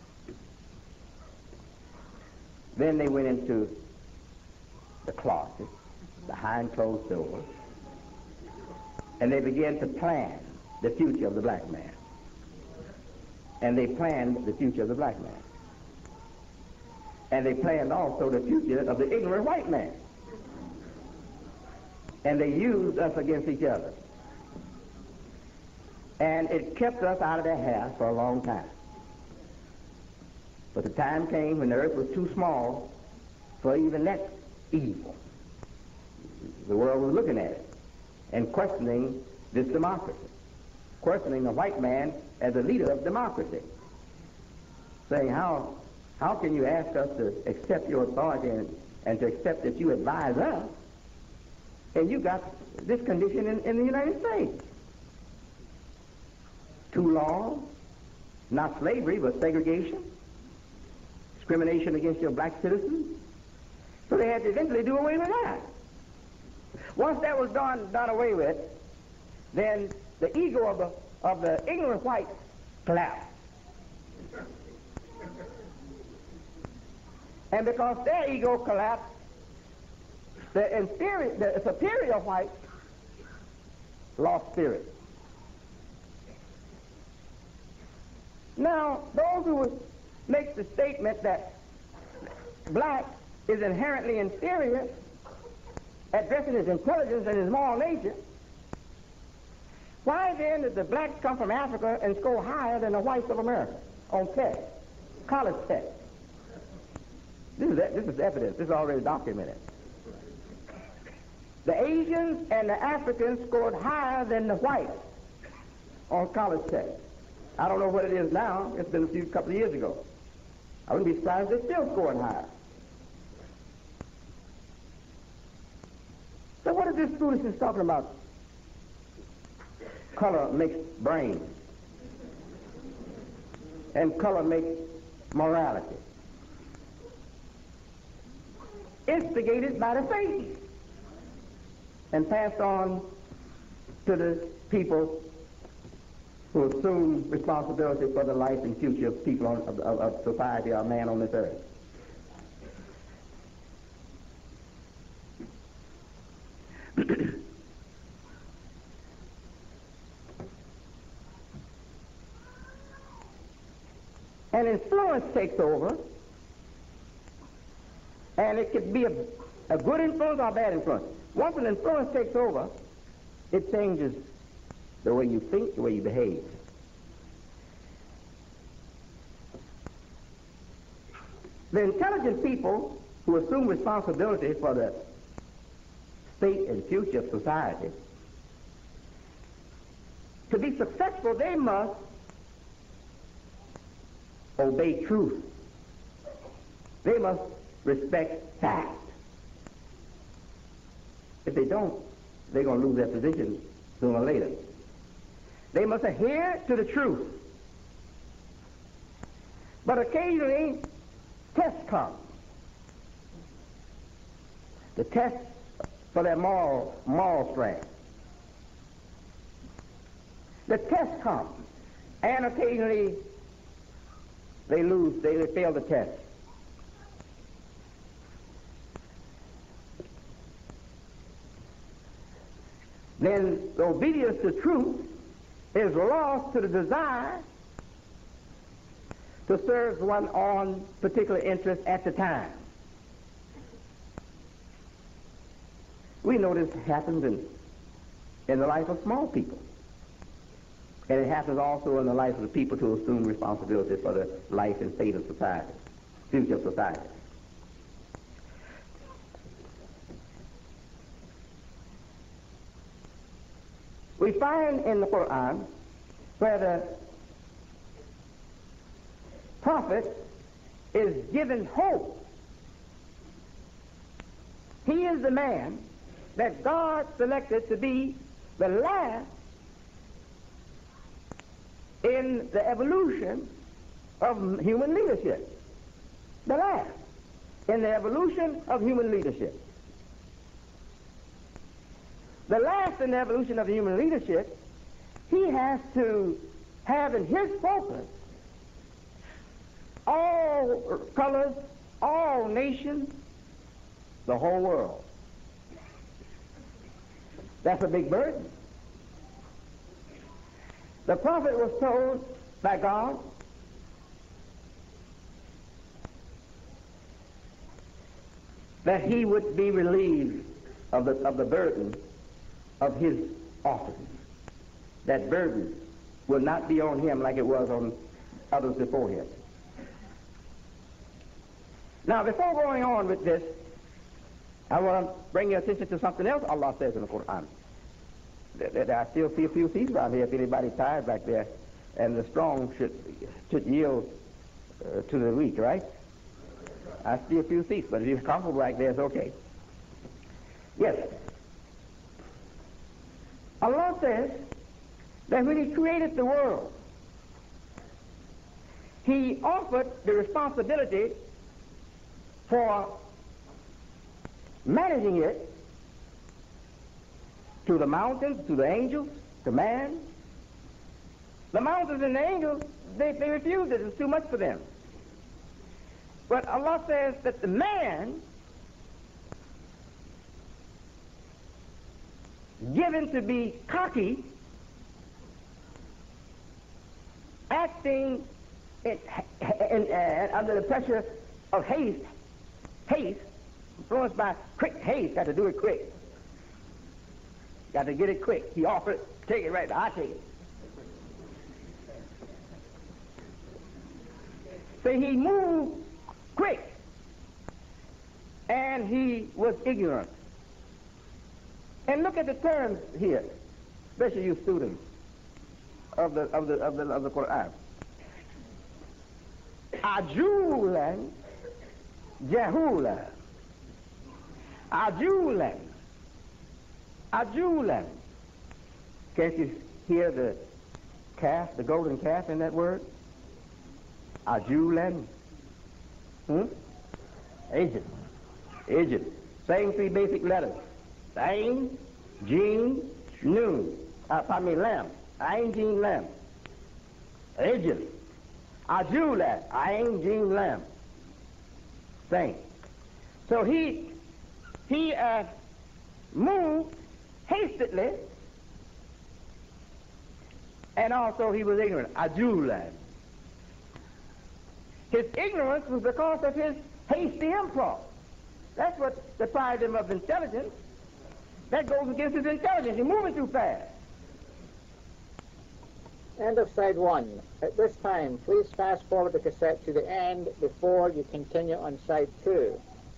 Then they went into the closet, behind closed doors, and they began to plan the future of the black man. And they planned the future of the black man. And they planned also the future of the ignorant white man. And they used us against each other. And it kept us out of their hair for a long time. But the time came when the earth was too small for even that evil. The world was looking at it and questioning this democracy, questioning the white man as a leader of democracy, saying, how can you ask us to accept your authority and to accept that you advise us, and you got this condition in the United States? 2 laws, not slavery, but segregation, discrimination against your black citizens. So they had to eventually do away with that. Once that was done away with, then the ego of the ignorant whites collapsed. And because their ego collapsed, the superior whites lost spirit. Now, those who would make the statement that black is inherently inferior, addressing his intelligence and his moral nature, why then did the blacks come from Africa and score higher than the whites of America on tests, college tests? This is evidence. This is already documented. The Asians and the Africans scored higher than the whites on college tests. I don't know what it is now. It's been a couple of years ago. I wouldn't be surprised if they're still scoring higher. So what is this foolishness talking about? Color makes brains. And color makes morality. Instigated by the Satan and passed on to the people who assume responsibility for the life and future of people of society or man on this earth. And influence takes over, and it could be a good influence or a bad influence. Once an influence takes over, It changes the way you think, the way you behave. The intelligent people who assume responsibility for the state and future of society, to be successful, they must obey truth. They must respect fact. If they don't, they're going to lose their position sooner or later. They must adhere to the truth. But occasionally, tests come. The test for their moral strength. The test comes, and occasionally they fail the test. Then the obedience to truth is lost to the desire to serve one's own particular interest at the time. We know this happens in the life of small people. And it happens also in the life of the people to assume responsibility for the life and fate of society, future of society. We find in the Quran where the prophet is given hope. He is the man that God selected to be the last in the evolution of human leadership. The last in the evolution of human leadership. The last in the evolution of human leadership, he has to have in his focus all colors, all nations, the whole world. That's a big burden. The prophet was told by God that he would be relieved of the burden of his office. That burden will not be on him like it was on others before him. Now, before going on with this, I want to bring your attention to something else Allah says in the Quran. I still see a few seats around here if anybody's tired back there, and the strong should yield to the weak, right? I see a few seats, but if you're comfortable back there, it's okay. Yes. Allah says that when he created the world, he offered the responsibility for managing it to the mountains, to the angels, to man. The mountains and the angels, they refused it. It's too much for them. But Allah says that the man given to be cocky, acting under the pressure of haste, influenced by quick haste, got to do it quick. Got to get it quick. He offered, take it right now, I take it. So he moved quick, and he was ignorant. And look at the terms here, especially you students of the Quran. Ajulan, jahula. Ajulan. Ajulan. Can't you hear the calf, the golden calf in that word? Ajulan. Agent. Agent. Same three basic letters. Ain, Jeen, Nun. Lam. Ain, Jeen, Lam. Agent. Ajulan. Ain, Jeen, Lam. Same. So he moved hastily, and also he was ignorant. Ajulan. His ignorance was because of his hasty impulse. That's what deprived him of intelligence. That goes against his intelligence. He's moving too fast. End of side 1. At this time, please fast forward the cassette to the end before you continue on side 2.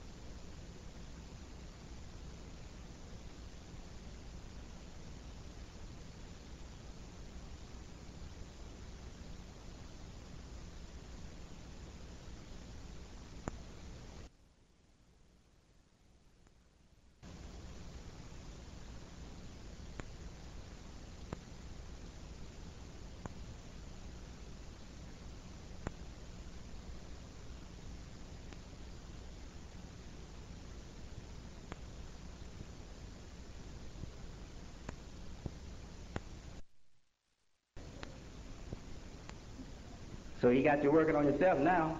So you got you working on yourself now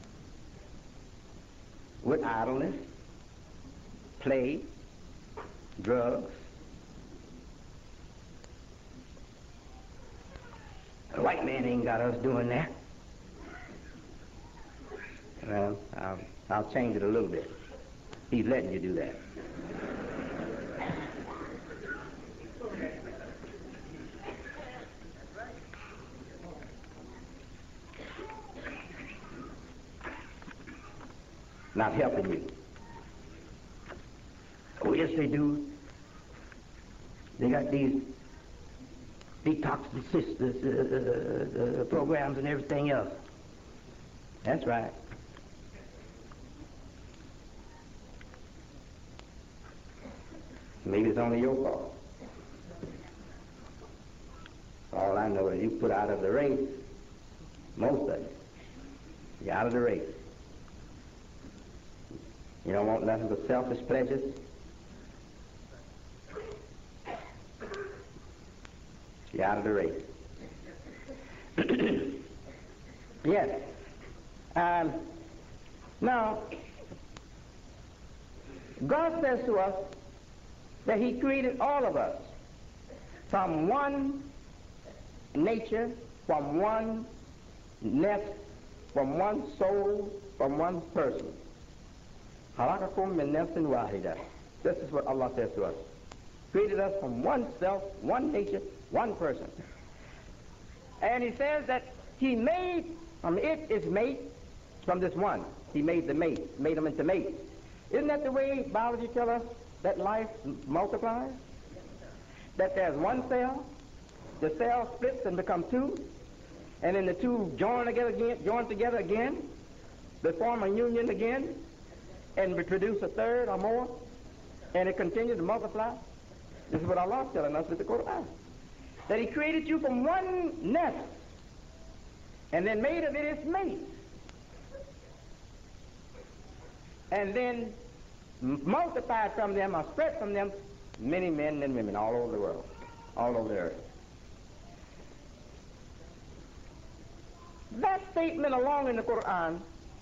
with idleness, play, drugs. The white man ain't got us doing that. Well, I'll change it a little bit. He's letting you do that. Not helping you. Oh, yes, they do. They got these detox programs and everything else. That's right. Maybe it's only your fault. All I know is you put out of the race, most of you. You're out of the race. You don't want nothing but selfish pleasures. You're out of the race. Yes. Now, God says to us that he created all of us from one nature, from one nest, from one soul, from one person. خَلَقَكُم مِّن نَفْسٍ وَاحِدَةٍ. This is what Allah says to us. Created us from one self, one nature, one person. And he says that he made, from it is mate, from this one. He made the mate, made them into mates. Isn't that the way biology tells us that life multiplies? That there's one cell, the cell splits and becomes two, and then the two join together again, they form a union again, and produce a third or more, and it continues to multiply. This is what Allah is telling us with the Quran. That he created you from one nest, and then made of it its mate. And then multiplied from them, or spread from them, many men and women all over the world, all over the earth. That statement along in the Quran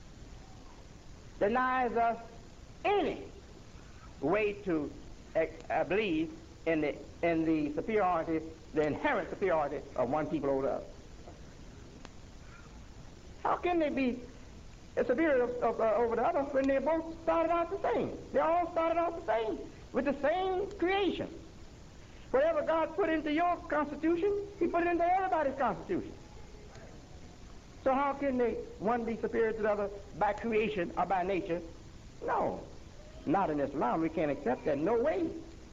denies us any way to believe in the superiority, the inherent superiority of one people over the other. How can they be superior over the other when they both started out the same? They all started out the same, with the same creation. Whatever God put into your constitution, he put it into everybody's constitution. So how can one be superior to the other by creation or by nature? No. Not in Islam. We can't accept that. No way.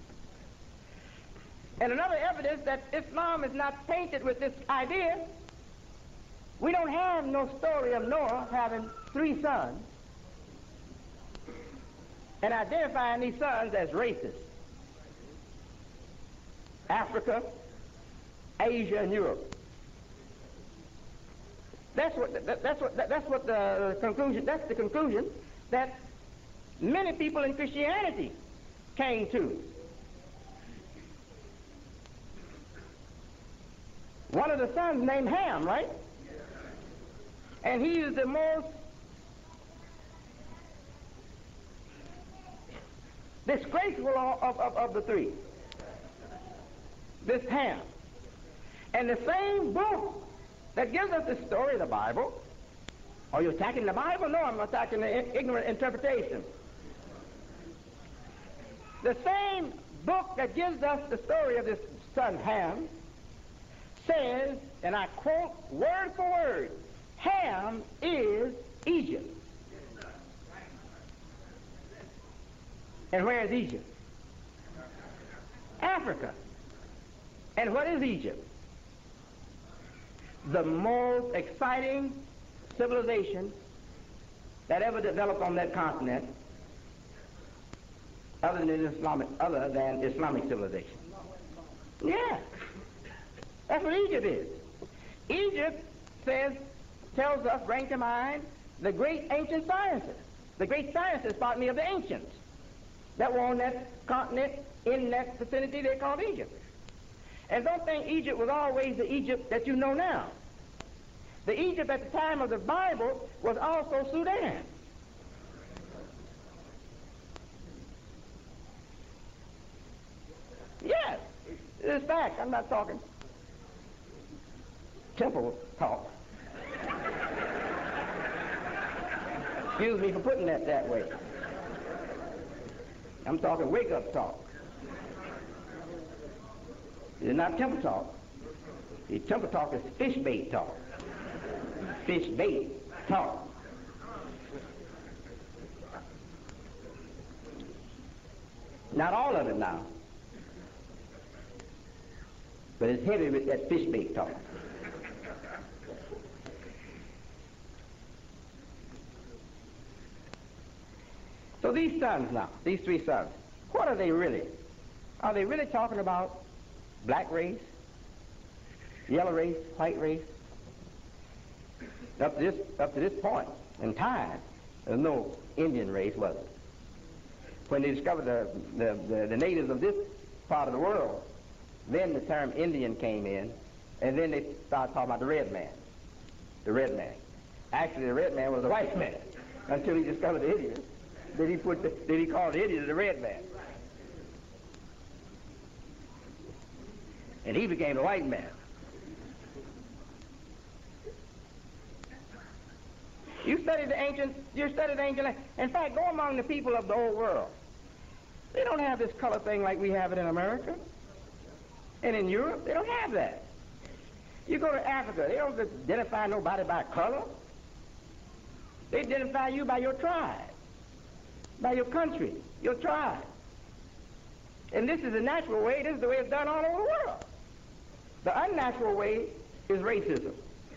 And another evidence that Islam is not painted with this idea, we don't have no story of Noah having 3 sons and identifying these sons as races. Africa, Asia, and Europe. That's the conclusion that many people in Christianity came to. One of the sons named Ham, right? And he is the most disgraceful of the 3. This Ham. And the same book that gives us the story of the Bible. Are you attacking the Bible? No, I'm attacking the ignorant interpretation. The same book that gives us the story of this son Ham says, and I quote word for word, Ham is Egypt. And where is Egypt? Africa. And what is Egypt? The most exciting civilization that ever developed on that continent, other than Islamic civilization. Yeah, that's what Egypt is. Egypt tells us, brings to mind the great ancient sciences. The great sciences, pardon me, of the ancients that were on that continent, in that vicinity they called Egypt. And don't think Egypt was always the Egypt that you know now. The Egypt at the time of the Bible was also Sudan. Yes, it's fact. I'm not talking temple talk. Excuse me for putting that way. I'm talking wake-up talk. It's not temple talk. The temple talk is fish bait talk. Fish bait talk. Not all of it now. But it's heavy with that fish bait talk. So these sons now, these three sons, what are they really? Are they really talking about black race, yellow race, white race? Up to this point in time, there's no Indian race, was it? When they discovered the natives of this part of the world, then the term Indian came in, and then they started talking about the red man. The red man. Actually, the red man was the white man until he discovered the Indians. Then he called the Indians the red man. And he became the white man. You study the ancient. In fact, go among the people of the old world. They don't have this color thing like we have it in America. And in Europe, they don't have that. You go to Africa, they don't identify nobody by color. They identify you by your tribe, by your country, your tribe. And this is the natural way. This is the way it's done all over the world. The unnatural way is racism.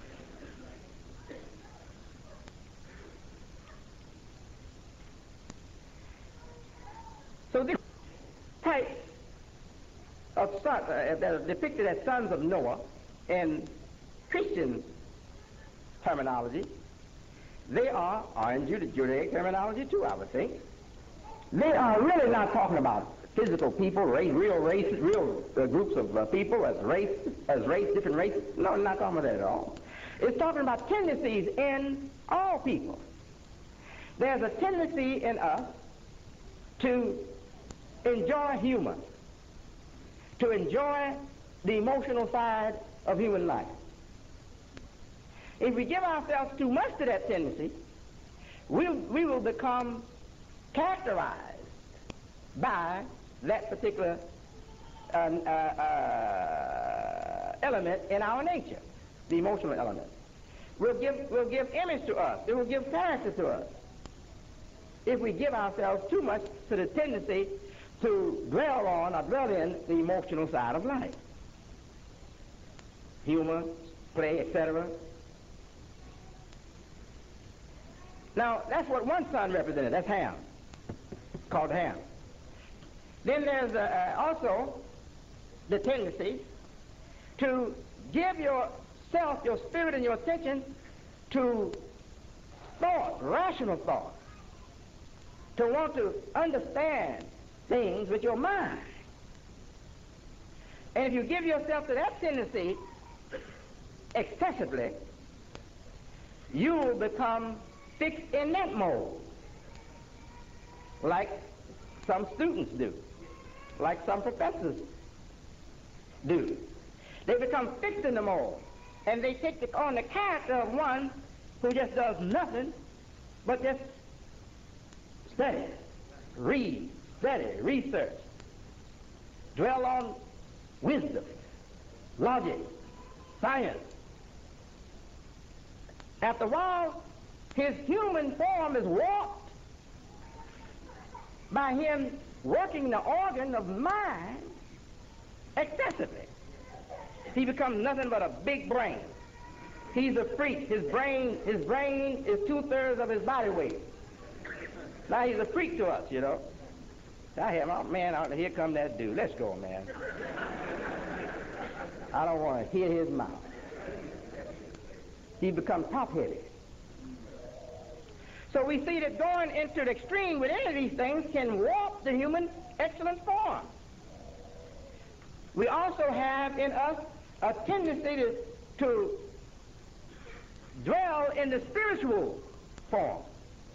So this type of sons that are depicted as sons of Noah in Christian terminology, they are in Judaic terminology too, I would think. They are really not talking about physical people, real groups of people as race, different races. No, not talking about that at all. It's talking about tendencies in all people. There's a tendency in us to enjoy humor, to enjoy the emotional side of human life. If we give ourselves too much to that tendency, we will become characterized by that particular element in our nature, the emotional element. Will give image to us. It will give character to us. If we give ourselves too much to the tendency to dwell in the emotional side of life. Humor, play, etc. Now, that's what one son represented. That's Ham, called Ham. Then there's also the tendency to give yourself, your spirit, and your attention to thought, rational thought, to want to understand things with your mind. And if you give yourself to that tendency excessively, you will become fixed in that mold, like some students do, like some professors do. They become fixed in the mold, and they take on the character of one who just does nothing but just study, read, study, research. dwell on wisdom, logic, science. After a while, his human form is warped by him working the organ of mind excessively. He becomes nothing but a big brain. He's a freak. His brain is 2/3 of his body weight. Now he's a freak to us, you know. I hear, oh man, here come that dude. Let's go, man. I don't want to hear his mouth. He becomes top-heavy. So we see that going into the extreme with any of these things can warp the human excellent form. We also have in us a tendency to dwell in the spiritual form.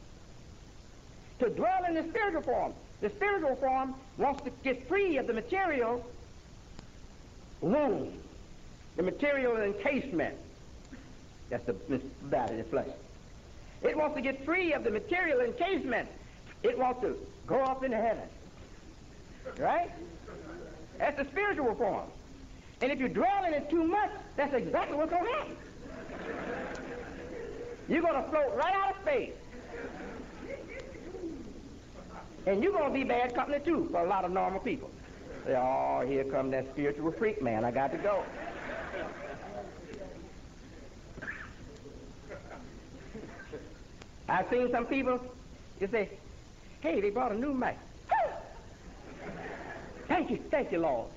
To dwell in the spiritual form. The spiritual form wants to get free of the material womb, the material encasement. That's the body, the flesh. It wants to get free of the material encasement. It wants to go up into heaven. Right? That's the spiritual form. And if you dwell in it too much, that's exactly what's going to happen. You're going to float right out of space. And you're going to be bad company, too, for a lot of normal people. Say, oh, here comes that spiritual freak man. I got to go. I've seen some people, you say, hey, they brought a new mic. Thank you, Lord.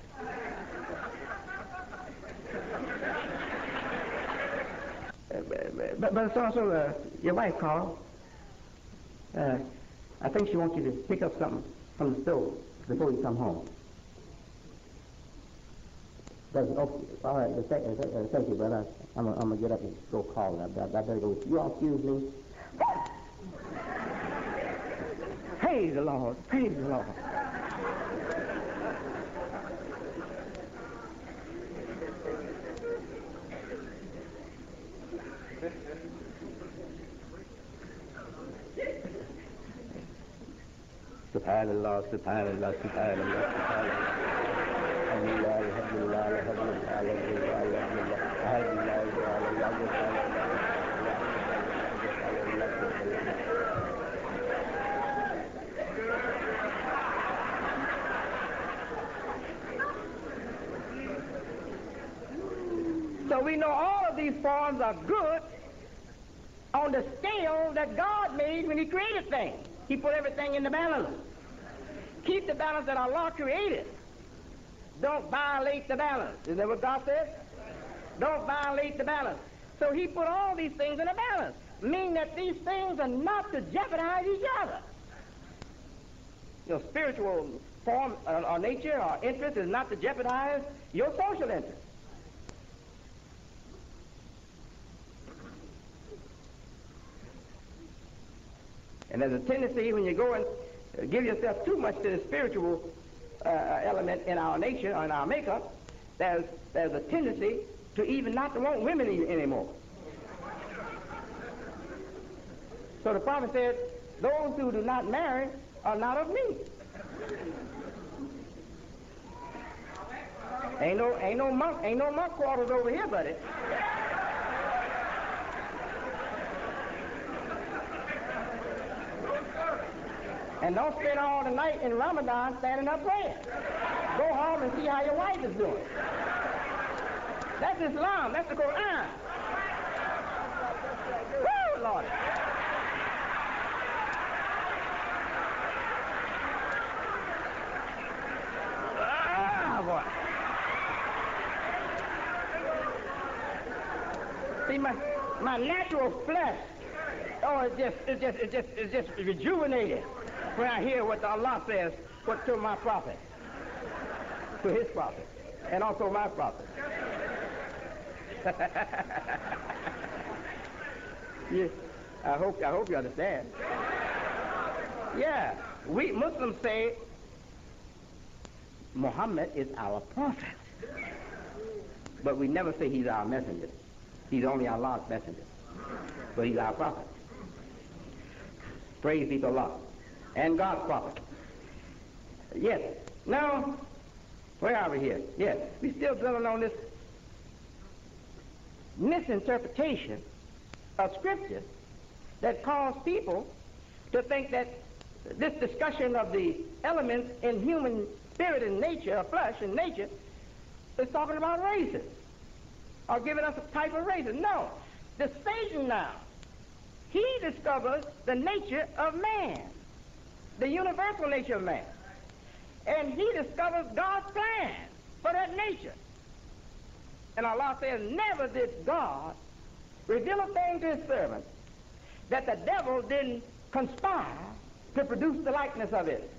But it's also your wife called. I think she wants you to pick up something from the stove before you come home. All right, thank you, brother. I'm going to get up and go call her. I better go. You all excuse me. Praise the Lord. Praise the Lord. Subhanallah, subhanallah, subhanallah, subhanallah. Alhamdulillah, alhamdulillah, alhamdulillah, alhamdulillah, alhamdulillah. So we know all of these forms are good on the scale that God made when He created things. He put everything in the balance. Keep the balance that Allah created. Don't violate the balance. Isn't that what God said? Don't violate the balance. So He put all these things in a balance, meaning that these things are not to jeopardize each other. Your spiritual form or nature or interest is not to jeopardize your social interest. And there's a tendency when you go and give yourself too much to the spiritual element in our nature or in our makeup, there's a tendency to even not to want women anymore. So the prophet said, those who do not marry are not of me. Ain't no monk quarters over here, buddy. And don't spend all the night in Ramadan standing up praying. Go home and see how your wife is doing. That's Islam. That's the Quran. Woo, Lord. Ah, boy. See, my natural flesh, oh, it's just rejuvenated when I hear what Allah says, what to my prophet, to his prophet, and also my prophet. Yeah, I hope you understand. Yeah, we Muslims say Muhammad is our prophet, but we never say he's our messenger. He's only Allah's messenger, but he's our prophet. Praise be to Allah and God's prophet. Yes. Now, Where are we here? Yes, we still dwelling on this misinterpretation of Scripture that caused people to think that this discussion of the elements in human spirit and nature, or flesh and nature, is talking about races, or giving us a type of races. No, the Satan now, he discovers the nature of man, the universal nature of man, and he discovers God's plan for that nature. And Allah says, never did God reveal a thing to his servant that the devil didn't conspire to produce the likeness of it.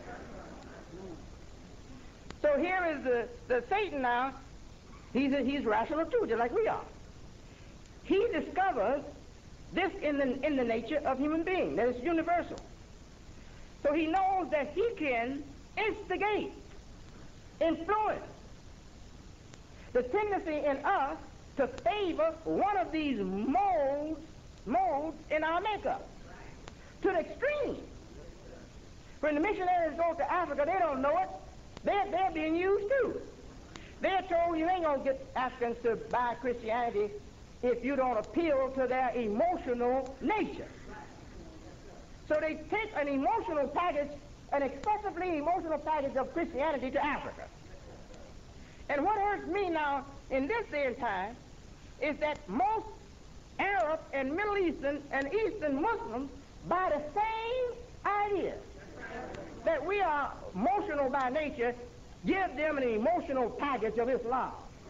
So here is the Satan now. He's rational too, just like we are. He discovers this in the nature of human being, that it's universal. So he knows that he can instigate, influence the tendency in us to favor one of these modes in our makeup to the extreme. When the missionaries go to Africa, they don't know it. They're being used too. They're told you ain't going to get Africans to buy Christianity if you don't appeal to their emotional nature. So they take an emotional package, an excessively emotional package of Christianity to Africa. And what hurts me now in this day and time is that most Arab and Middle Eastern and Eastern Muslims buy the same idea that we are emotional by nature, give them an emotional package of Islam.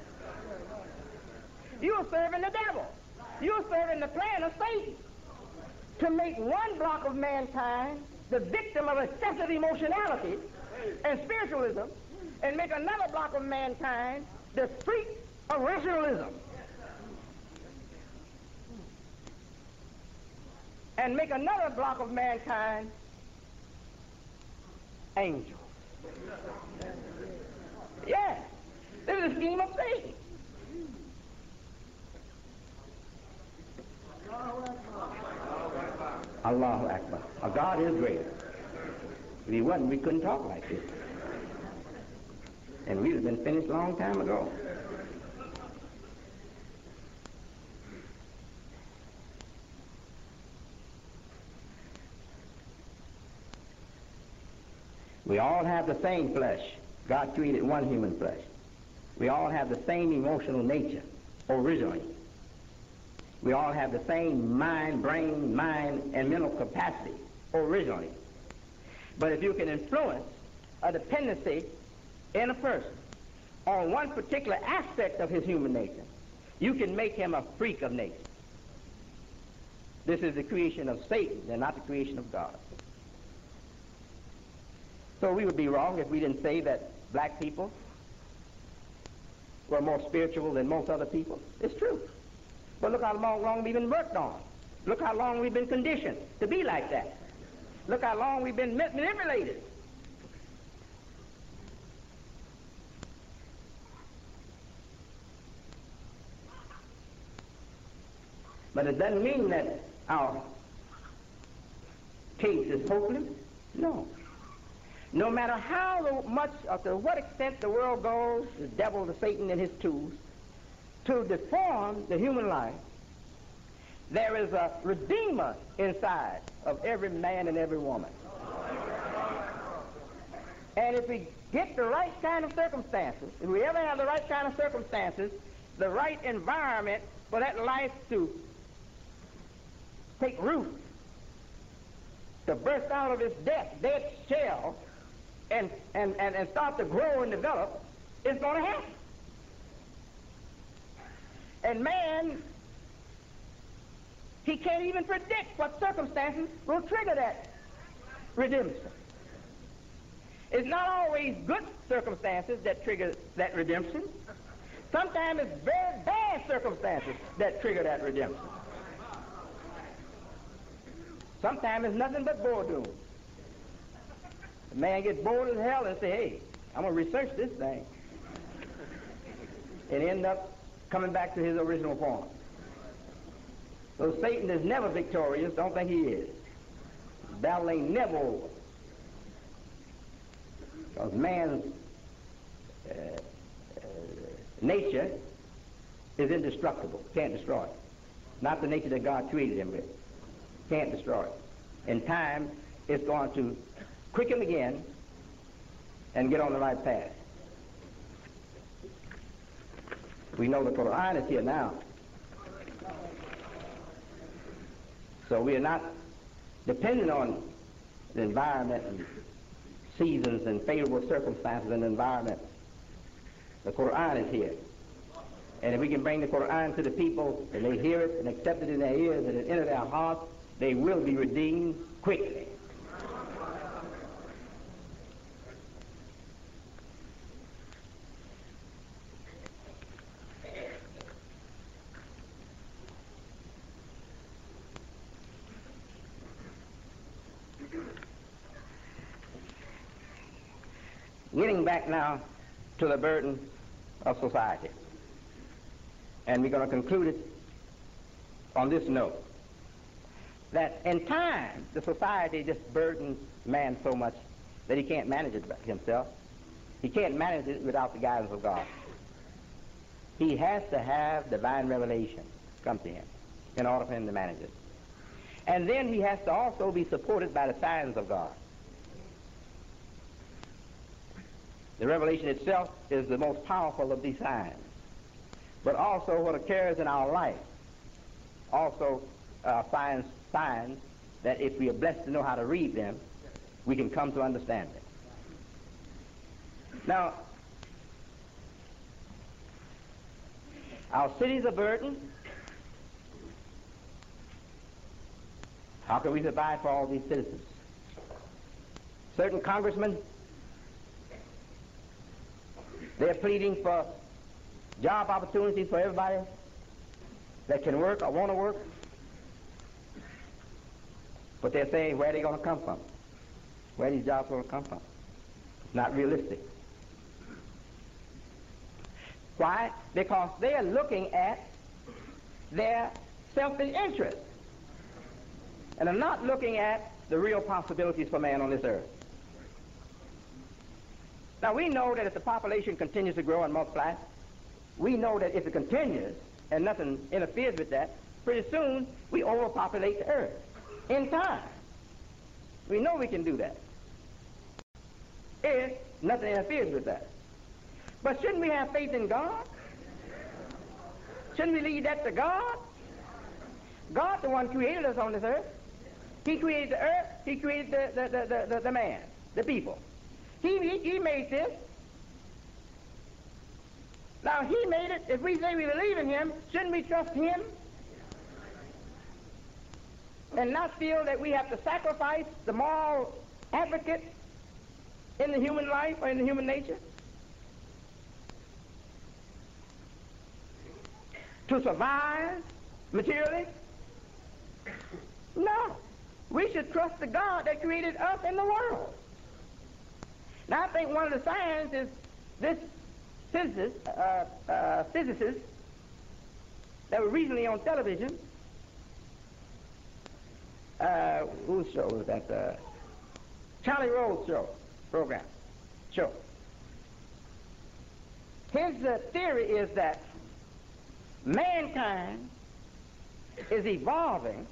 You're serving the devil. You're serving the plan of Satan to make one block of mankind the victim of excessive emotionality and spiritualism, and make another block of mankind the freak of rationalism, and make another block of mankind angels. Yeah, this is a scheme of Satan. Allahu Akbar. God is greater. If he wasn't, we couldn't talk like this. And we'd have been finished a long time ago. We all have the same flesh. God created one human flesh. We all have the same emotional nature, originally. We all have the same brain, mind, and mental capacity, originally. But if you can influence a dependency in a person on one particular aspect of his human nature, you can make him a freak of nature. This is the creation of Satan and not the creation of God. So we would be wrong if we didn't say that black people were more spiritual than most other people. It's true. But look how long we've been worked on. Look how long we've been conditioned to be like that. Look how long we've been manipulated. But it doesn't mean that our case is hopeless. No. No matter how much or to what extent the world goes, the devil, the Satan, and his tools, to deform the human life, there is a redeemer inside of every man and every woman. And if we get the right kind of circumstances, if we ever have the right kind of circumstances, the right environment for that life to take root, to burst out of its dead shell, and start to grow and develop, it's going to happen. And man, he can't even predict what circumstances will trigger that redemption. It's not always good circumstances that trigger that redemption. Sometimes it's very bad circumstances that trigger that redemption. Sometimes it's nothing but boredom. The man gets bored as hell and say, hey, I'm going to research this thing. And end up coming back to his original form. So Satan is never victorious. Don't think he is. The battle ain't never over. Because man's nature is indestructible, can't destroy it. Not the nature that God created him with. Can't destroy it. In time, it's going to quicken again and get on the right path. We know the Quran is here now. So we are not dependent on the environment and seasons and favorable circumstances in the environment. The Quran is here. And if we can bring the Quran to the people and they hear it and accept it in their ears and it enter their hearts, they will be redeemed quickly. Getting back now to the burden of society. And we're going to conclude it on this note. That in time, the society just burdens man so much that he can't manage it himself. He can't manage it without the guidance of God. He has to have divine revelation come to him in order for him to manage it. And then he has to also be supported by the signs of God. The revelation itself is the most powerful of these signs. But also what occurs in our life also finds signs that if we are blessed to know how to read them, we can come to understand them. Now, our cities are burdened. How can we provide for all these citizens? Certain congressmen, they're pleading for job opportunities for everybody that can work or want to work. But they're saying where are they going to come from? Where are these jobs going to come from? It's not realistic. Why? Because they are looking at their selfish interests and are not looking at the real possibilities for man on this earth. Now, we know that if the population continues to grow and multiply, we know that if it continues and nothing interferes with that, pretty soon we overpopulate the earth. In time. We know we can do that if nothing interferes with that. But shouldn't we have faith in God? Shouldn't we leave that to God? God, the one created us on this earth. He created the earth. He created the man, the people. He made this. Now, he made it. If we say we believe in him, shouldn't we trust him? And not feel that we have to sacrifice the moral advocate in the human life or in the human nature to survive materially? No. We should trust the God that created us and the world. Now, I think one of the signs is this physicist that was recently on television. Whose show was that? Charlie Rose show. His theory is that mankind is evolving,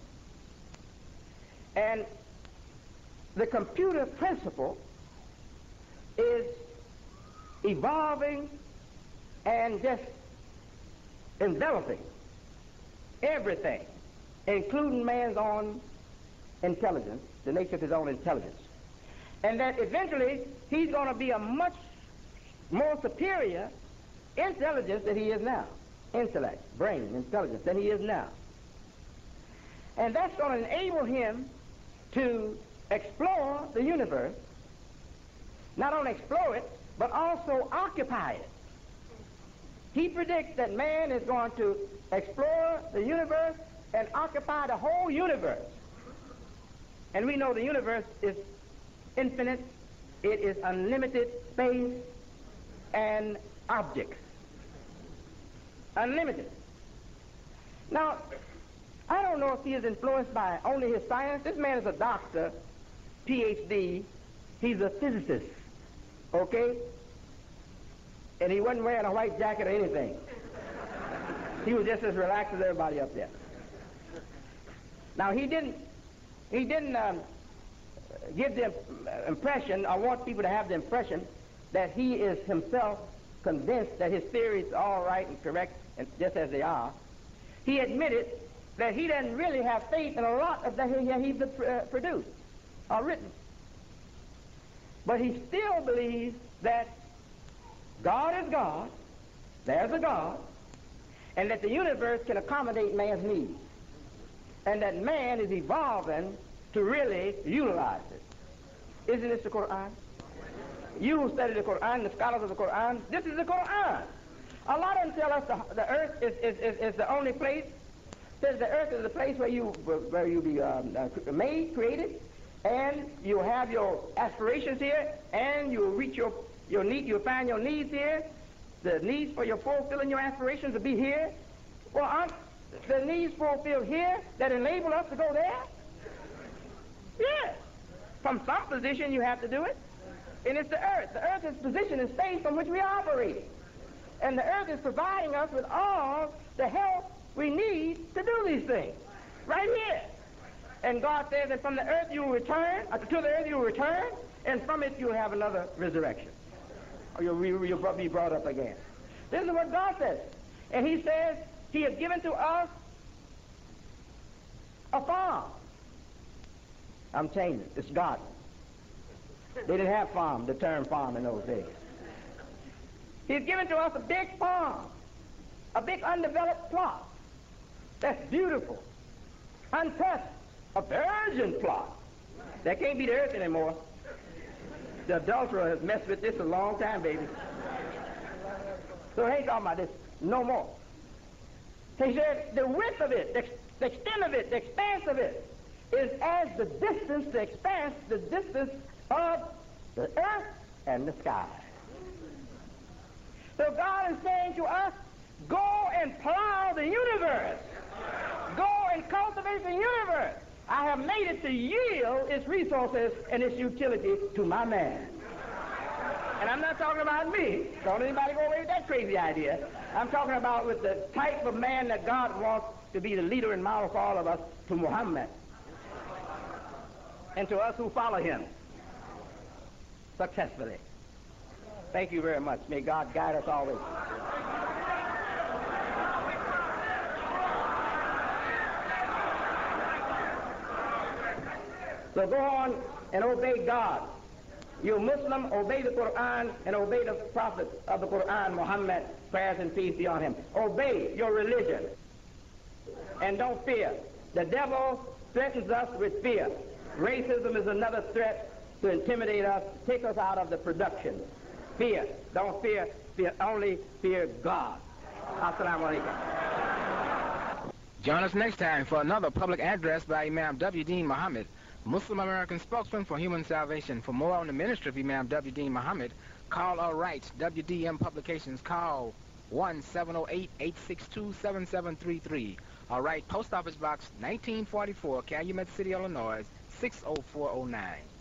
and the computer principle is evolving and just enveloping everything, including man's own intelligence, the nature of his own intelligence. And that eventually he's going to be a much more superior intelligence than he is now. Intellect, brain, intelligence than he is now. And that's going to enable him to explore the universe. Not only explore it, but also occupy it. He predicts that man is going to explore the universe and occupy the whole universe. And we know the universe is infinite. It is unlimited space and objects. Unlimited. Now, I don't know if he is influenced by only his science. This man is a doctor, PhD. He's a physicist. Okay? And he wasn't wearing a white jacket or anything. He was just as relaxed as everybody up there. Now, he didn't give the impression, or want people to have the impression, that he is himself convinced that his theories are all right and correct, and just as they are. He admitted that he doesn't really have faith in a lot of that he's produced or written. But he still believes that God is God, there's a God, and that the universe can accommodate man's needs, and that man is evolving to really utilize it. Isn't this the Quran? You who study the Quran, the scholars of the Quran, this is the Quran. A lot of them tell us the earth is the only place. Says the earth is the place where you be made, created, and you have your aspirations here, and you reach your need. You find your needs here. The needs for your fulfilling your aspirations will be here. Well, aren't the needs fulfilled here that enable us to go there? Yes. From some position you have to do it. And it's the earth. The earth is position in space from which we are operating. And the earth is providing us with all the help we need to do these things. Right here. And God says that from the earth you will return, to the earth you will return, and from it you will have another resurrection. Or you'll be brought up again. This is what God says. And he says he has given to us a farm. I'm changing. It's God. They didn't have farm, the term farm in those days. He's given to us a big farm, a big undeveloped plot. That's beautiful, untouched, a virgin plot. That can't be the earth anymore. The adulterer has messed with this a long time, baby. So he ain't talking about this no more. He said the width of it, the extent of it, the expanse of it is as the distance, the expanse, the distance of the earth and the sky. So God is saying to us, go and plow the universe. Go and cultivate the universe. I have made it to yield its resources and its utility to my man. And I'm not talking about me. Don't anybody go away with that crazy idea. I'm talking about with the type of man that God wants to be the leader and model for all of us, to Muhammad. And to us who follow him successfully. Thank you very much. May God guide us always. So go on and obey God. You Muslim, obey the Quran and obey the Prophet of the Quran, Muhammad, prayers and peace be on him. Obey your religion. And don't fear. The devil threatens us with fear. Racism is another threat to intimidate us, take us out of the production. Fear. Don't fear. Fear. Only fear God. Assalamu alaikum. Join us next time for another public address by Imam W. Deen Muhammad, Muslim American spokesman for human salvation. For more on the ministry of Imam W. Deen Muhammad, call or write WDM Publications. Call 1-708-862-7733. Or write Post Office Box 1944, Calumet City, Illinois, 60409.